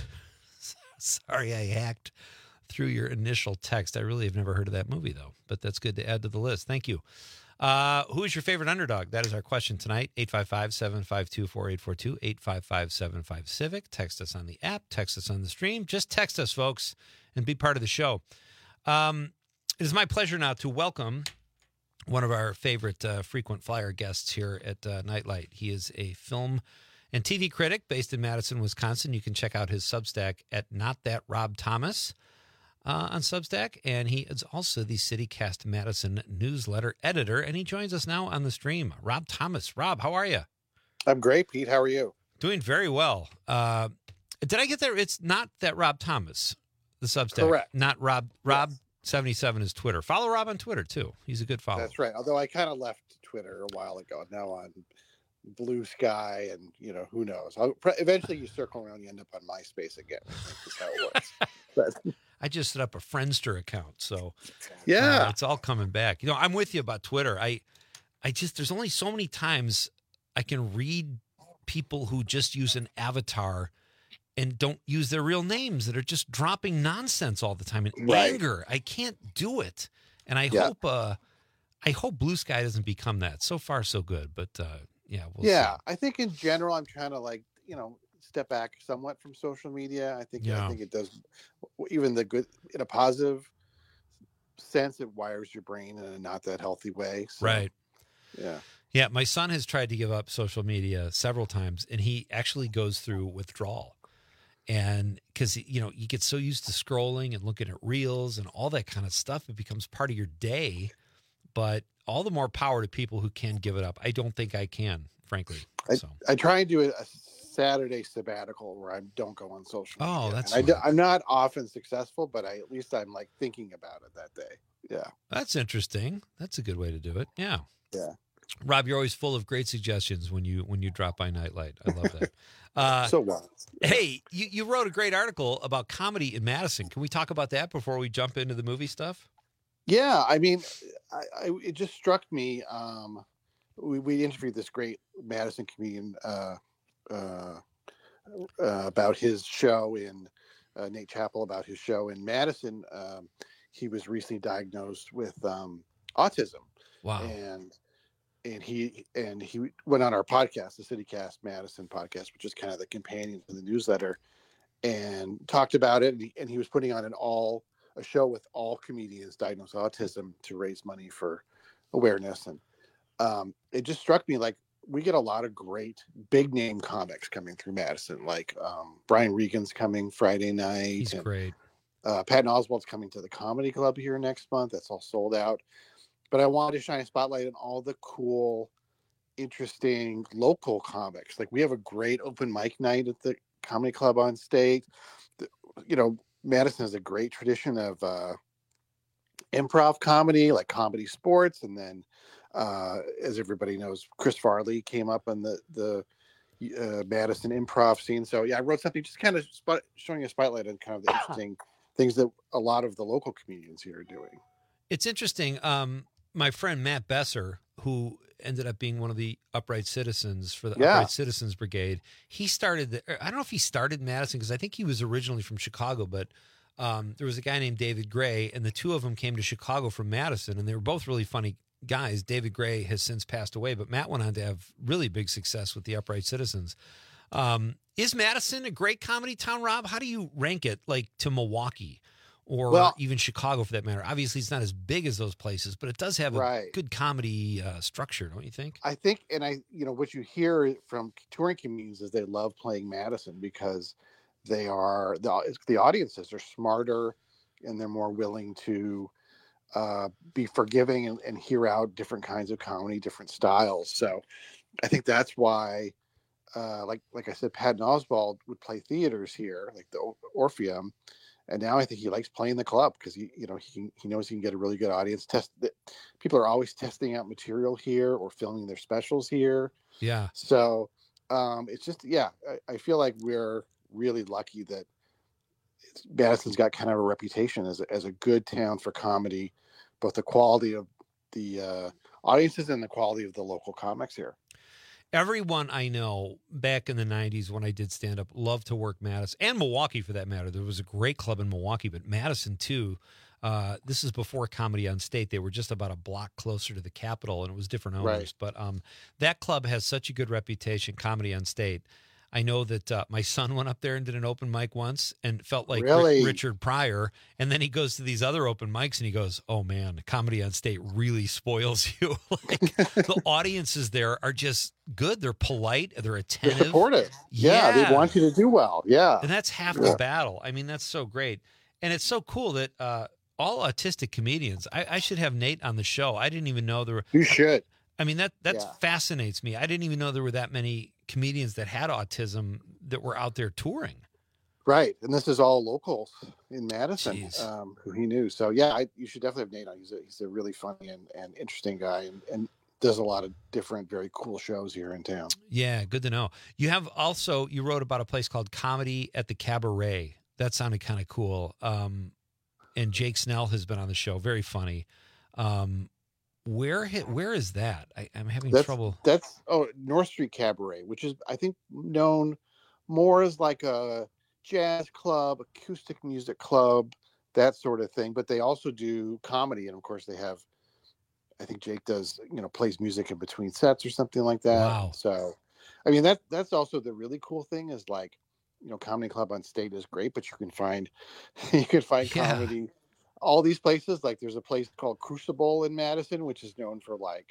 sorry I hacked through your initial text. I really have never heard of that movie, though. But that's good to add to the list. Thank you. Uh, who is your favorite underdog? That is our question tonight. eight five five, seven five two, four eight four two, eight five five, seven five, Civic. Text us on the app. Text us on the stream. Just text us, folks, and be part of the show. Um, it is my pleasure now to welcome one of our favorite uh, frequent flyer guests here at uh, Nightlight. He is a film and T V critic based in Madison, Wisconsin. You can check out his Substack at Not That Rob Thomas uh, on Substack. And he is also the CityCast Madison newsletter editor. And he joins us now on the stream. Rob Thomas. Rob, how are you? I'm great, Pete. How are you? Doing very well. Uh, did I get there? It's Not That Rob Thomas, the Substack. Correct. Not Rob. Rob. Yes. seventy-seven is Twitter. Follow Rob on Twitter, too. He's a good follower. That's right. Although I kind of left Twitter a while ago. Now on Blue Sky and, you know, who knows. I'll, eventually you circle around, you end up on MySpace again. I think is how it works. But, I just set up a Friendster account, so yeah, uh, it's all coming back. You know, I'm with you about Twitter. I, I just, there's only so many times I can read people who just use an avatar and don't use their real names that are just dropping nonsense all the time in Right. anger. I can't do it. And I Yeah. hope uh I hope Blue Sky doesn't become that. So far so good, but uh yeah, we'll yeah, see. I think in general, I'm trying to like, you know, step back somewhat from social media. I think, Yeah. I think it does even the good in a positive sense, it wires your brain in a not that healthy way. So, Right. Yeah. Yeah, my son has tried to give up social media several times and he actually goes through withdrawal. And because, you know, you get so used to scrolling and looking at reels and all that kind of stuff, it becomes part of your day. But all the more power to people who can give it up. I don't think I can, frankly. I, So. I try and do a, a Saturday sabbatical where I don't go on social media. Oh, that's And I do, smart. I'm not often successful, but I at least I'm like thinking about it that day. Yeah. That's interesting. That's a good way to do it. Yeah. Yeah. Rob, you're always full of great suggestions when you when you drop by Nightlight. I love that. Uh, so well. Hey, you, you wrote a great article about comedy in Madison. Can we talk about that before we jump into the movie stuff? Yeah, I mean, I, I, it just struck me. Um, we, we interviewed this great Madison comedian uh, uh, uh, about his show in uh, Nate Chappell about his show in Madison. Um, he was recently diagnosed with um, autism. Wow. And and he and he went on our podcast, the CityCast Madison podcast, which is kind of the companion to the newsletter, and talked about it. And he, and he was putting on an all a show with all comedians diagnosed with autism to raise money for awareness. And um, it just struck me like we get a lot of great big name comics coming through Madison. Like um, Brian Regan's coming Friday night. He's and, great. Uh, Patton Oswalt's coming to the Comedy Club here next month. That's all sold out. But I wanted to shine a spotlight on all the cool, interesting local comics. Like we have a great open mic night at the Comedy Club on State. The, you know, Madison has a great tradition of uh, improv comedy, like Comedy Sports, and then, uh, as everybody knows, Chris Farley came up on the the uh, Madison improv scene. So yeah, I wrote something just kind of spot, showing a spotlight on kind of the interesting things that a lot of the local comedians here are doing. It's interesting. Um, my friend Matt Besser, who ended up being one of the Upright Citizens for the Yeah. Upright Citizens Brigade, he started, the, I don't know if he started Madison because I think he was originally from Chicago, but um, there was a guy named David Gray, and the two of them came to Chicago from Madison, and they were both really funny guys. David Gray has since passed away, but Matt went on to have really big success with the Upright Citizens. Um, is Madison a great comedy town, Rob? How do you rank it, like, to Milwaukee? Or Well- even Chicago, for that matter. Obviously, it's not as big as those places, but it does have a Right. good comedy uh, structure, don't you think? I think, and I, you know, what you hear from touring comedians is they love playing Madison because they are the the audiences are smarter and they're more willing to uh, be forgiving and, and hear out different kinds of comedy, different styles. So I think that's why, uh, like like I said, Patton Oswalt would play theaters here, like the Orpheum, and now I think he likes playing the club because he, you know, he can, he knows he can get a really good audience. Test people are always testing out material here or filming their specials here. Yeah. So um, it's just yeah, I, I feel like we're really lucky that it's, Madison's got kind of a reputation as a, as a good town for comedy, both the quality of the uh, audiences and the quality of the local comics here. Everyone I know back in the nineties when I did stand up loved to work Madison and Milwaukee for that matter. There was a great club in Milwaukee, but Madison too. Uh, this is before Comedy on State. They were just about a block closer to the Capitol, and it was different owners. Right. But um, that club has such a good reputation, Comedy on State. I know that uh, my son went up there and did an open mic once and felt like Really? R- Richard Pryor. And then he goes to these other open mics and he goes, oh, man, Comedy on State really spoils you. Like the audiences there are just good. They're polite. They're They're attentive. supportive. Yeah, Yeah. they want you to do well. Yeah. And that's half Yeah. the battle. I mean, that's so great. And it's so cool that uh, all autistic comedians, I, I should have Nate on the show. I didn't even know there were. You should. I mean, that that Yeah. fascinates me. I didn't even know there were that many comedians that had autism that were out there touring. Right. And this is all locals in Madison um, who he knew. So, yeah, I, you should definitely have Nate on. He's a, he's a really funny and, and interesting guy and, and does a lot of different, very cool shows here in town. Yeah, good to know. You have also, you wrote about a place called Comedy at the Cabaret. That sounded kind of cool. Um, and Jake Snell has been on the show. Very funny. Um, where where is that? I, I'm having That's, trouble. That's, oh, North Street Cabaret, which is, I think, known more as like a jazz club, acoustic music club, that sort of thing. But they also do comedy. And, of course, they have, I think Jake does, you know, plays music in between sets or something like that. Wow. So, I mean, that that's also the really cool thing is like, you know, Comedy Club on State is great, but you can find, you can find Yeah. comedy all these places. Like there's a place called Crucible in Madison, which is known for like,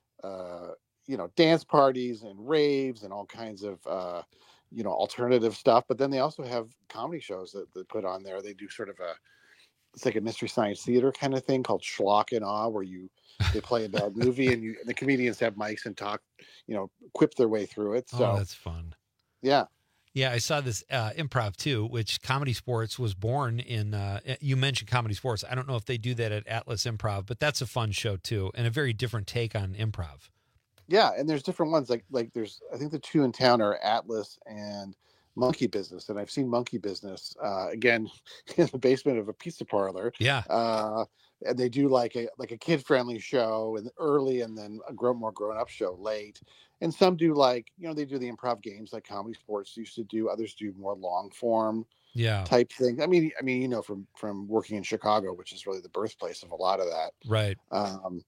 uh, you know, dance parties and raves and all kinds of, uh, you know, alternative stuff. But then they also have comedy shows that they put on there. They do sort of a, it's like a Mystery Science Theater kind of thing called Schlock and Awe, where you, they play a bad movie and you, the comedians have mics and talk, you know, quip their way through it. So Oh, that's fun. yeah. Yeah, I saw this uh, improv too, which Comedy Sports was born in. Uh, you mentioned Comedy Sports. I don't know if they do that at Atlas Improv, but that's a fun show too, and a very different take on improv. Yeah, and there's different ones. Like like there's I think the two in town are Atlas and Monkey Business, and I've seen Monkey Business uh, again in the basement of a pizza parlor. Yeah, uh, and they do like a like a kid friendly show and early, and then a grown more grown up show late. And some do like you know they do the improv games like Comedy Sports used to do. Others do more long form yeah, type things. I mean I mean you know from from working in Chicago, which is really the birthplace of a lot of that. right. Um,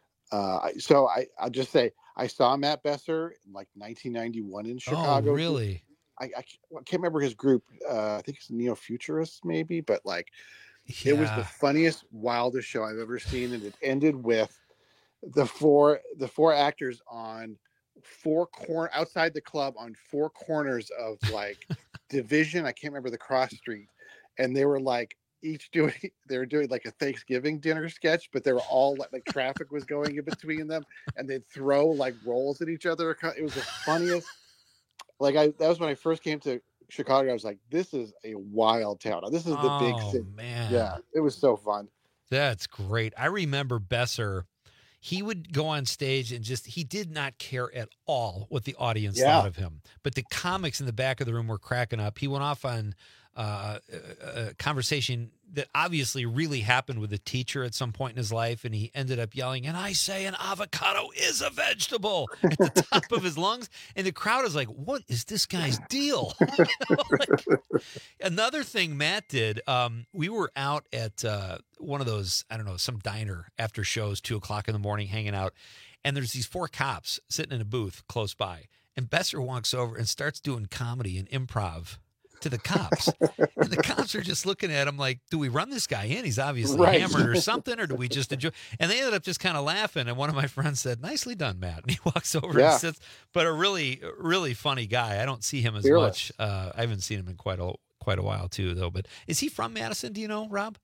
uh, so I, I'll just say I saw Matt Besser in like nineteen ninety-one in Chicago. Oh, really? I, I can't remember his group. Uh, I think it's Neo Futurists maybe, but like Yeah. it was the funniest, wildest show I've ever seen. And it ended with the four, the four actors on four corner outside the club on four corners of like Division. I can't remember the cross street. And they were like, each doing they were doing like a Thanksgiving dinner sketch, but they were all like, like traffic was going in between them, and they'd throw like rolls at each other. It was the funniest. Like I that was when I first came to Chicago. I was like, this is a wild town. This is the big Oh, city. man. Yeah, it was so fun. That's great. I remember Besser. He would go on stage and just, he did not care at all what the audience Yeah. thought of him. But the comics in the back of the room were cracking up. He went off on uh, a, a conversation that obviously really happened with a teacher at some point in his life. And he ended up yelling, and I say an avocado is a vegetable at the top of his lungs. And the crowd is like, what is this guy's deal? You know, like, another thing Matt did, um, we were out at uh, one of those, I don't know, some diner after shows, two o'clock in the morning, hanging out. And there's these four cops sitting in a booth close by. And Besser walks over and starts doing comedy and improv to the cops. And the cops are just looking at him like, do we run this guy in? He's obviously Right. hammered or something, or do we just enjoy? And they ended up just kind of laughing. And one of my friends said, nicely done, Matt. And he walks over Yeah. and sits, but a really, really funny guy. I don't see him as Fearless. much. Uh, I haven't seen him in quite a quite a while too, though. But is he from Madison? Do you know, Rob?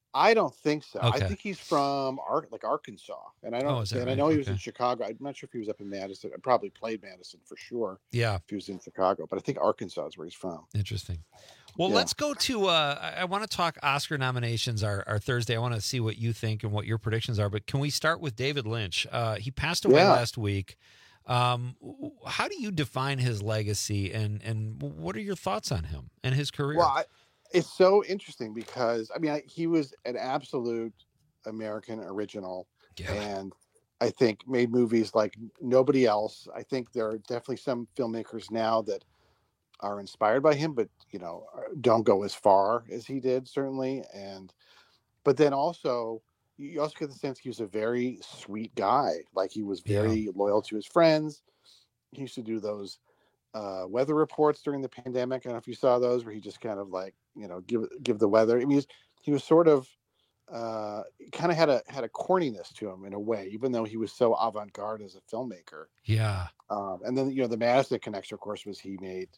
I don't think so. Okay. I think he's from Ar- like Arkansas, and I don't. Oh, is that and right? I know he was Okay. in Chicago. I'm not sure if he was up in Madison. I probably played Madison for sure. Yeah. If he was in Chicago, but I think Arkansas is where he's from. Interesting. Well, Yeah. let's go to. Uh, I, I want to talk Oscar nominations. Our, our Thursday. I want to see what you think and what your predictions are. But can we start with David Lynch? Uh, he passed away Yeah. last week. Um, how do you define his legacy, and and what are your thoughts on him and his career? Well, I, it's so interesting because I mean I, he was an absolute American original, Yeah. and I think made movies like nobody else. I think there are definitely some filmmakers now that are inspired by him, but you know don't go as far as he did, certainly. And but then also you also get the sense he was a very sweet guy. Like he was very loyal to his friends. He used to do those uh, weather reports during the pandemic. I don't know if you saw those, where he just kind of like you know give give the weather. I mean, he was, he was sort of uh, kind of had a had a corniness to him in a way, even though he was so avant garde as a filmmaker. Yeah. Um, and then you know the Madison connection, of course, was he made.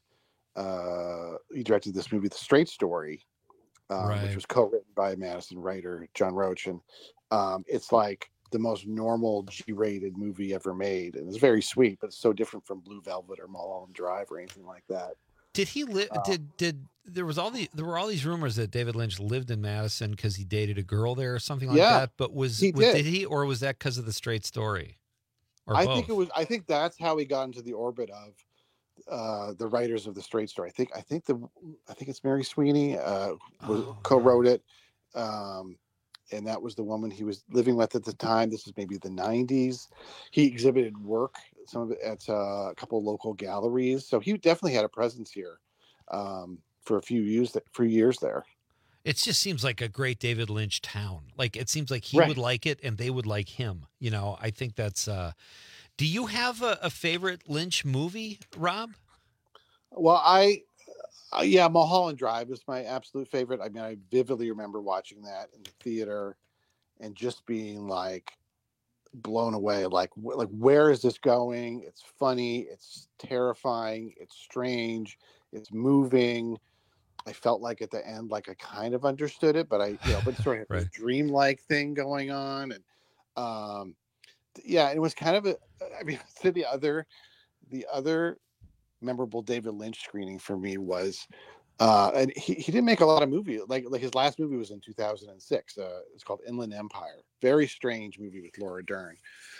Uh, he directed this movie, The Straight Story, um, Right. which was co-written by Madison writer John Roach, and um, it's like the most normal G-rated movie ever made, and it's very sweet, but it's so different from Blue Velvet or Mulholland Drive or anything like that. Did he live? Um, did did there was all the there were all these rumors that David Lynch lived in Madison because he dated a girl there or something like Yeah, that? But was, he was did. did he, or was that because of The Straight Story? Or I both? think it was. I think that's how he got into the orbit of uh, the writers of The Straight Story. I think. I think the. I think it's Mary Sweeney uh, was, Oh, co-wrote it, um, and that was the woman he was living with at the time. This is maybe the nineties. He exhibited work, some of it at uh, a couple of local galleries, so he definitely had a presence here um, for a few years. For years there. It just seems like a great David Lynch town. Like it seems like he Right. would like it and they would like him. You know, I think that's. Uh, do you have a, a favorite Lynch movie, Rob? Well, I, uh, yeah, Mulholland Drive is my absolute favorite. I mean, I vividly remember watching that in the theater and just being like blown away. Like, wh- like where is this going? It's funny. It's terrifying. It's strange. It's moving. I felt like at the end, like I kind of understood it, but I, you know, but sort of had a dreamlike thing going on, and um, yeah, it was kind of a. I mean, to the other, the other memorable David Lynch screening for me was, uh, and he, he didn't make a lot of movies. Like like his last movie was in two thousand six. Uh, it's called Inland Empire. Very strange movie with Laura Dern,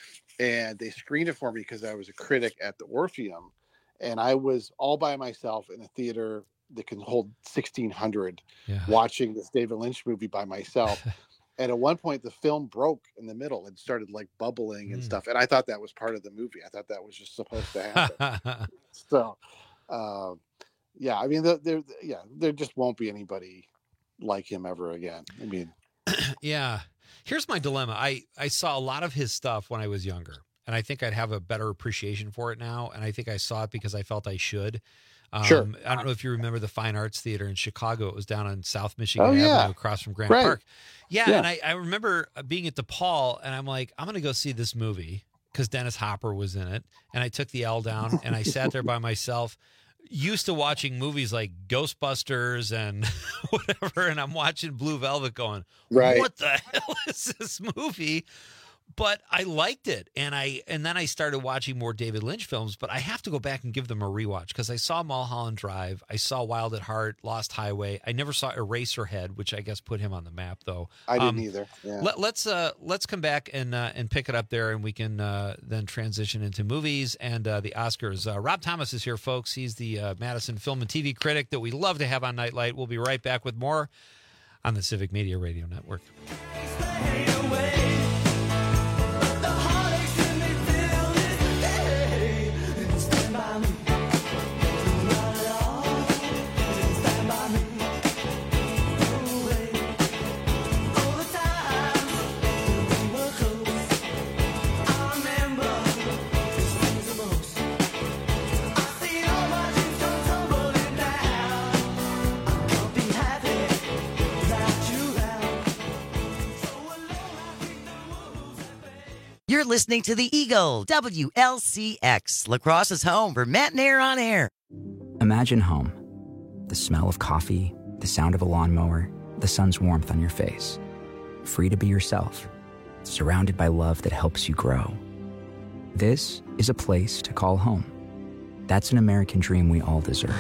and they screened it for me because I was a critic at the Orpheum, and I was all by myself in a theater that can hold sixteen hundred Yeah. watching this David Lynch movie by myself. And at one point the film broke in the middle and started like bubbling and Mm. stuff. And I thought that was part of the movie. I thought that was just supposed to happen. so, um, yeah, I mean, there, there, yeah, there just won't be anybody like him ever again. I mean, Yeah. Here's my dilemma. I, I saw a lot of his stuff when I was younger, and I think I'd have a better appreciation for it now. And I think I saw it because I felt I should. Um, Sure. I don't know if you remember the Fine Arts Theater in Chicago. It was down on South Michigan Oh, Avenue yeah. across from Grant Right. Park. Yeah, Yeah. and I, I remember being at DePaul, and I'm like, I'm going to go see this movie because Dennis Hopper was in it. And I took the L down, and I sat there by myself, used to watching movies like Ghostbusters and whatever, and I'm watching Blue Velvet going, Right. what the hell is this movie? But I liked it, and I and then I started watching more David Lynch films. But I have to go back and give them a rewatch because I saw Mulholland Drive, I saw Wild at Heart, Lost Highway. I never saw Eraserhead, which I guess put him on the map, though. I didn't Um, either. Yeah. Let, let's uh, let's come back and uh, and pick it up there, and we can uh, then transition into movies and uh, the Oscars. Uh, Rob Thomas is here, folks. He's the uh, Madison Film and T V critic that we love to have on Nightlight. We'll be right back with more on the Civic Media Radio Network. You're listening to the Eagle, W L C X, La Crosse's home for Matt and Air on Air. Imagine home. The smell of coffee, the sound of a lawnmower, the sun's warmth on your face. free to be yourself, surrounded by love that helps you grow. This is a place to call home. That's an American dream we all deserve.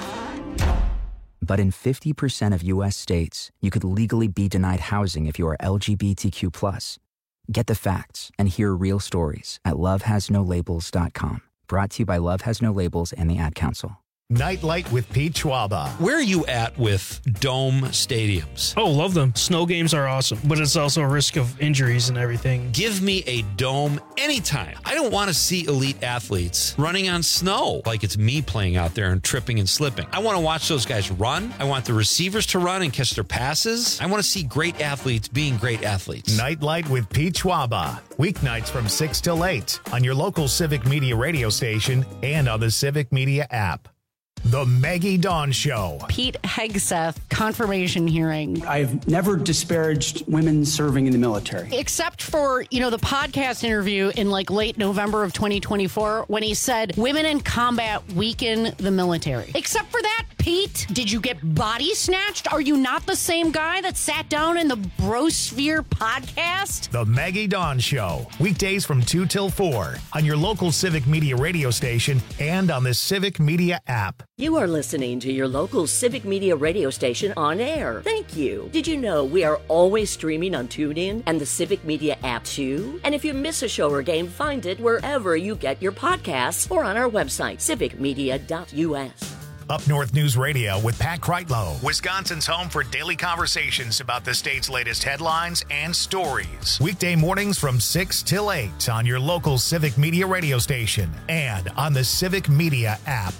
But in fifty percent of U S states, you could legally be denied housing if you are L G B T Q plus. Get the facts and hear real stories at love has no labels dot com. Brought to you by Love Has No Labels and the Ad Council. Nightlight with Pete Schwaba. Where are you at with dome stadiums? Oh, love them. Snow games are awesome, but it's also a risk of injuries and everything. Give me a dome anytime. I don't want to see elite athletes running on snow like it's me playing out there and tripping and slipping. I want to watch those guys run. I want the receivers to run and catch their passes. I want to see great athletes being great athletes. Nightlight with Pete Schwaba. Weeknights from six till eight on your local Civic Media radio station and on the Civic Media app. The Maggie Dawn Show. Pete Hegseth confirmation hearing. I've never disparaged women serving in the military. Except for, you know, the podcast interview in like late November of twenty twenty-four when he said women in combat weaken the military. Except for that, Pete, did you get body snatched? Are you not the same guy that sat down in the Brosphere podcast? The Maggie Dawn Show. Weekdays from two till four on your local Civic Media radio station and on the Civic Media app. You are listening to your local Civic Media radio station on air. Thank you. Did you know we are always streaming on TuneIn and the Civic Media app too? And if you miss a show or game, find it wherever you get your podcasts or on our website, civic media dot U S. Up North News Radio with Pat Kreitlow, Wisconsin's home for daily conversations about the state's latest headlines and stories. Weekday mornings from six till eight on your local Civic Media radio station and on the Civic Media app.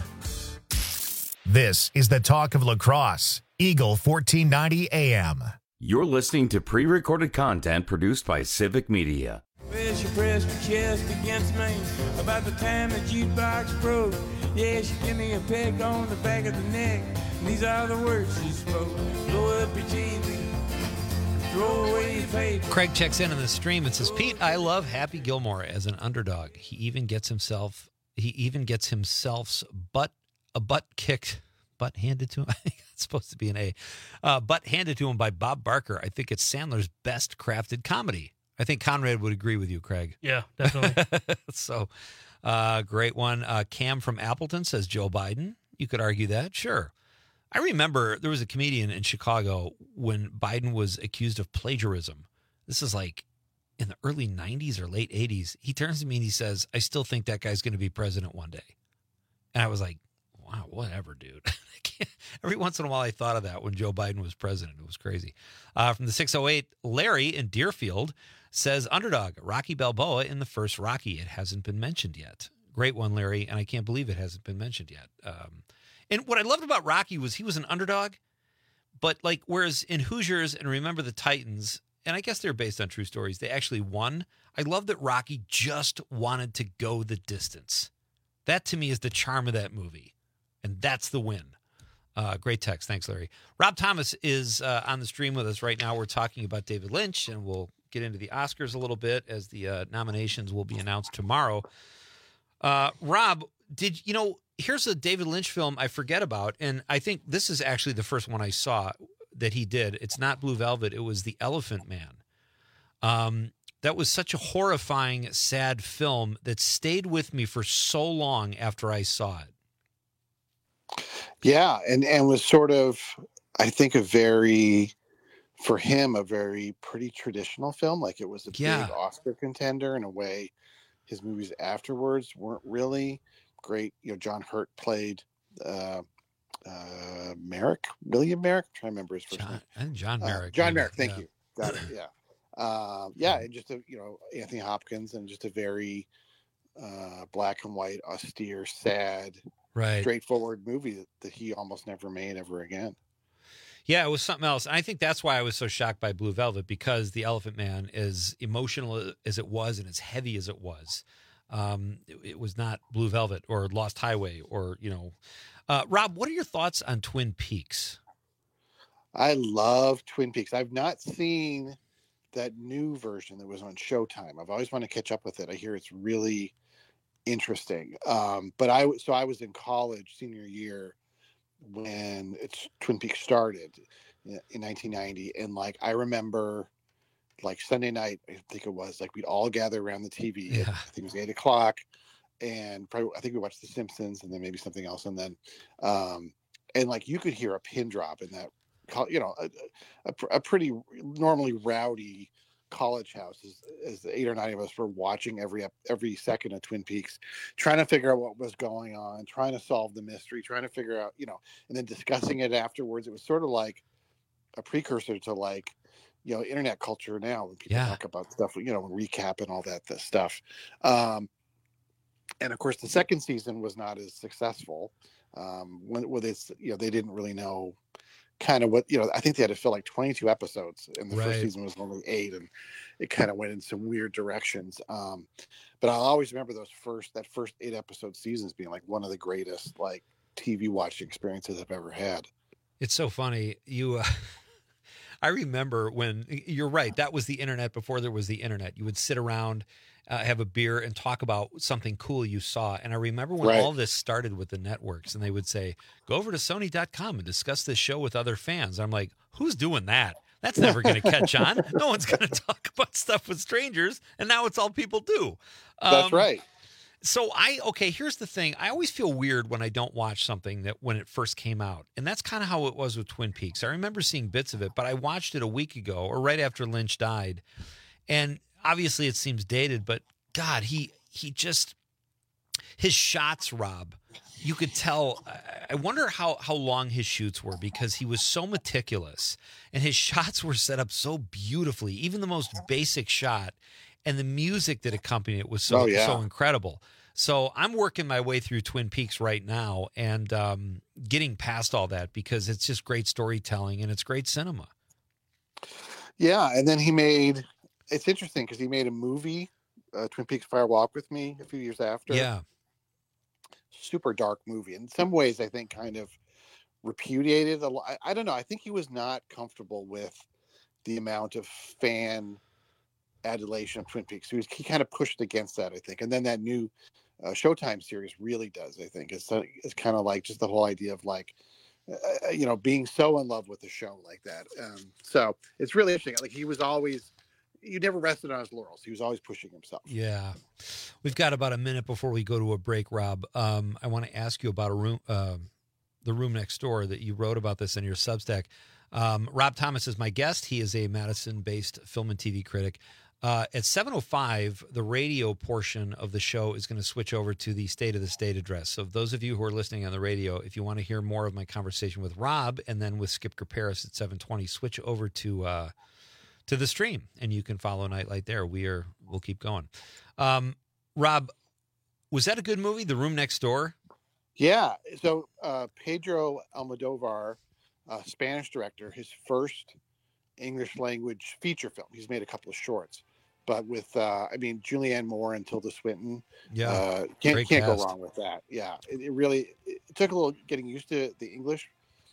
This is the talk of lacrosse, Eagle fourteen ninety A M. You're listening to pre-recorded content produced by Civic Media. Well, she pressed her chest against me about the time the jukebox broke. Yeah, she gave me a peck on the back of the neck. And these are the words she spoke. Blow up your jeans, throw away your paper. Craig checks in on the stream and says, Pete, I love Happy Gilmore as an underdog. He even gets himself, he even gets himself's butt A butt kicked, butt handed to him. I think it's supposed to be an A. Uh, butt handed to him by Bob Barker. I think it's Sandler's best crafted comedy. I think Conrad would agree with you, Craig. Yeah, definitely. so, uh, great one. Uh, Cam from Appleton says Joe Biden. You could argue that, sure. I remember there was a comedian in Chicago when Biden was accused of plagiarism. This is like in the early nineties or late eighties. He turns to me and he says, I still think that guy's going to be president one day. And I was like, wow, whatever, dude. Every once in a while I thought of that when Joe Biden was president. It was crazy. Uh, from the six oh eight, Larry in Deerfield says, underdog, Rocky Balboa in the first Rocky. It hasn't been mentioned yet. Great one, Larry, and I can't believe it hasn't been mentioned yet. Um, and what I loved about Rocky was he was an underdog, but like whereas in Hoosiers and Remember the Titans, and I guess they're based on true stories, they actually won. I love that Rocky just wanted to go the distance. That to me is the charm of that movie. And that's the win. Uh, great text. Thanks, Larry. Rob Thomas is uh, on the stream with us right now. We're talking about David Lynch, and we'll get into the Oscars a little bit as the uh, nominations will be announced tomorrow. Uh, Rob, did you know, here's a David Lynch film I forget about, and I think this is actually the first one I saw that he did. It's not Blue Velvet. It was The Elephant Man. Um, that was such a horrifying, sad film that stayed with me for so long after I saw it. Yeah, and, and was sort of, I think, a very, for him, a very pretty traditional film. Like it was a yeah. big Oscar contender in a way. His movies afterwards weren't really great. You know, John Hurt played uh, uh, Merrick, William Merrick. I'm trying to remember his first John, name. I think John Merrick. Uh, John Merrick, thank yeah. you. Got it, yeah. Uh, yeah, and just, a, you know, Anthony Hopkins and just a very uh, black and white, austere, sad, right, straightforward movie that, that he almost never made ever again. Yeah, it was something else. And I think that's why I was so shocked by Blue Velvet, because The Elephant Man, as emotional as it was and as heavy as it was, um, it, it was not Blue Velvet or Lost Highway or, you know. Uh, Rob, what are your thoughts on Twin Peaks? I love Twin Peaks. I've not seen that new version that was on Showtime. I've always wanted to catch up with it. I hear it's really interesting. Um, but I, so I was in college senior year when it's Twin Peaks started in nineteen ninety. And like, I remember like Sunday night, I think it was, like we'd all gather around the T V. Yeah. At, I think it was eight o'clock, and probably I think we watched The Simpsons and then maybe something else, and then um, and like you could hear a pin drop in that, you know, a, a, a pretty normally rowdy college house as, as the eight or nine of us were watching every every second of Twin Peaks, trying to figure out what was going on, trying to solve the mystery, trying to figure out, you know, and then discussing it afterwards. It was sort of like a precursor to like, you know, internet culture now when people Yeah. talk about stuff, you know, recap and all that, that stuff. Um, and of course, the second season was not as successful. Um, when with it's, you know, they didn't really know kind of what, you know, I think they had to fill like twenty-two episodes, and the Right. first season was only eight, and it kind of went in some weird directions. Um, but I'll always remember those first, that first eight episode seasons being like one of the greatest like T V watching experiences I've ever had. It's so funny. You, uh, I remember when you're right. That was the internet before there was the internet. You would sit around, uh, have a beer, and talk about something cool you saw. And I remember when Right. all this started with the networks, and they would say, "Go over to Sony dot com and discuss this show with other fans." I'm like, "Who's doing that? That's never going to catch on. No one's going to talk about stuff with strangers." And now it's all people do. That's Um, right. So I, okay, here's the thing. I always feel weird when I don't watch something that when it first came out. And that's kind of how it was with Twin Peaks. I remember seeing bits of it, but I watched it a week ago or right after Lynch died. And obviously it seems dated, but God, he, he just, his shots, Rob, you could tell. I wonder how, how long his shoots were, because he was so meticulous and his shots were set up so beautifully, even the most basic shot. And the music that accompanied it was so Oh, yeah. so incredible. So I'm working my way through Twin Peaks right now and um, getting past all that because it's just great storytelling and it's great cinema. Yeah, and then he made, it's interesting because he made a movie, uh, Twin Peaks Fire Walk with Me, a few years after. Yeah. Super dark movie. In some ways, I think kind of repudiated a lot. I, I don't know. I think he was not comfortable with the amount of fan adulation of Twin Peaks. He was, he kind of pushed against that, I think. And then that new uh, Showtime series really does, I think. It's, uh, it's kind of like just the whole idea of like, uh, you know, being so in love with the show like that. Um, so it's really interesting. Like he was always, you never rested on his laurels. He was always pushing himself. Yeah. We've got about a minute before we go to a break, Rob. Um, I want to ask you about a room, uh, The Room Next Door, that you wrote about this in your Substack. Um, Rob Thomas is my guest. He is a Madison-based film and T V critic. Uh, at seven oh five, the radio portion of the show is going to switch over to the State of the State address. So those of you who are listening on the radio, if you want to hear more of my conversation with Rob and then with Skip Kaparis at seven twenty, switch over to uh, to the stream, and you can follow Nightlight there. We are, we'll keep going. Um, Rob, was that a good movie, The Room Next Door? Yeah. So uh, Pedro Almodovar, uh, Spanish director, his first English language feature film. He's made a couple of shorts, but with, uh, I mean, Julianne Moore and Tilda Swinton. Yeah. Uh, can't Great can't cast. go wrong with that. Yeah. It, it really, it took a little getting used to the English,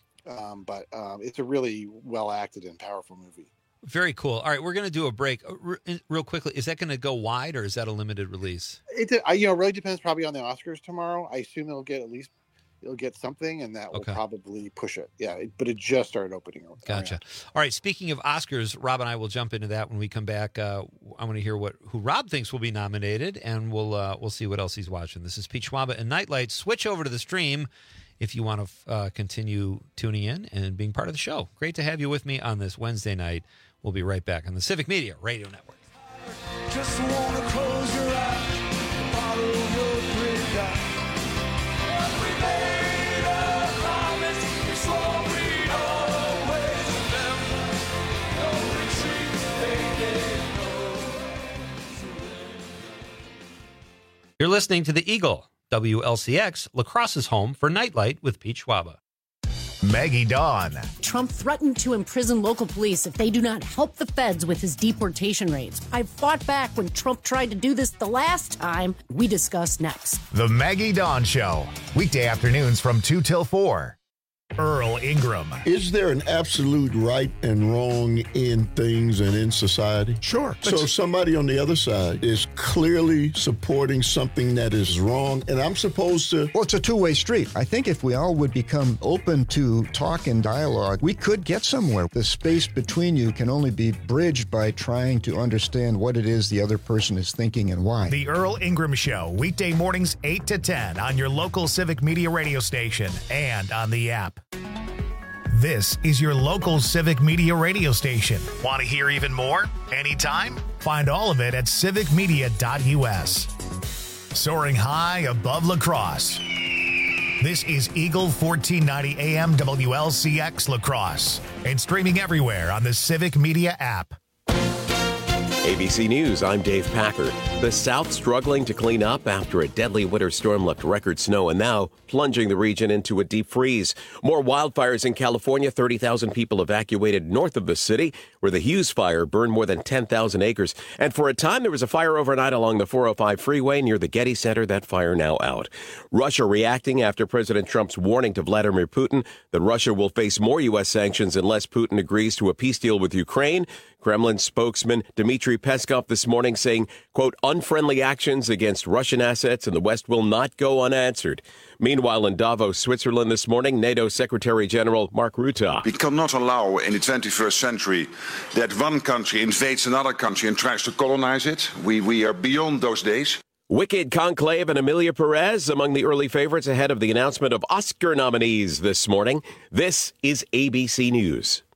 um, but um, it's a really well acted and powerful movie. Very cool. All right, we're going to do a break. Uh, re- Real quickly, is that going to go wide or is that a limited release? It, I, you know, really depends probably on the Oscars tomorrow. I assume it'll get at least, it'll get something, and that will Okay. probably push it. Yeah, it, but it just started opening. Gotcha. All right, speaking of Oscars, Rob and I will jump into that when we come back. Uh, I want to hear what who Rob thinks will be nominated, and we'll uh, we'll see what else he's watching. This is Pete Schwaba and Nightlight. Switch over to the stream if you want to uh, continue tuning in and being part of the show. Great to have you with me on this Wednesday night. We'll be right back on the Civic Media Radio Network. Just wanna close your eyes, follow your grid eye. We made a promise, it's what we always remember. No retreat, baby, no surrender. You're listening to The Eagle, W L C X, La Crosse's home for Nightlight with Pete Schwaba. Maggie Dawn. Trump threatened to imprison local police if they do not help the feds with his deportation raids. I fought back when Trump tried to do this the last time. We discuss next. The Maggie Dawn Show. Weekday afternoons from two till four. Earl Ingram. Is there an absolute right and wrong in things and in society? Sure. So somebody on the other side is clearly supporting something that is wrong, and I'm supposed to... Well, it's a two-way street. I think if we all would become open to talk and dialogue, we could get somewhere. The space between you can only be bridged by trying to understand what it is the other person is thinking and why. The Earl Ingram Show, weekday mornings eight to ten on your local Civic Media radio station and on the app. This is your local Civic Media radio station. Want to hear even more? Anytime? Find all of it at civic media dot u s. Soaring high above La Crosse. This is Eagle fourteen ninety A M W L C X La Crosse and streaming everywhere on the Civic Media app. A B C News, I'm Dave Packer. The South struggling to clean up after a deadly winter storm left record snow and now plunging the region into a deep freeze. More wildfires in California, thirty thousand people evacuated north of the city, where the Hughes fire burned more than ten thousand acres. And for a time, there was a fire overnight along the four oh five freeway near the Getty Center. That fire now out. Russia reacting after President Trump's warning to Vladimir Putin that Russia will face more U S sanctions unless Putin agrees to a peace deal with Ukraine. Kremlin spokesman Dmitry Peskov this morning saying, quote, unfriendly actions against Russian assets in the West will not go unanswered. Meanwhile, in Davos, Switzerland this morning, NATO Secretary General Mark Rutte. We cannot allow in the twenty-first century that one country invades another country and tries to colonize it. We, we are beyond those days. Wicked Conclave and Emilia Perez among the early favorites ahead of the announcement of Oscar nominees this morning. This is A B C News.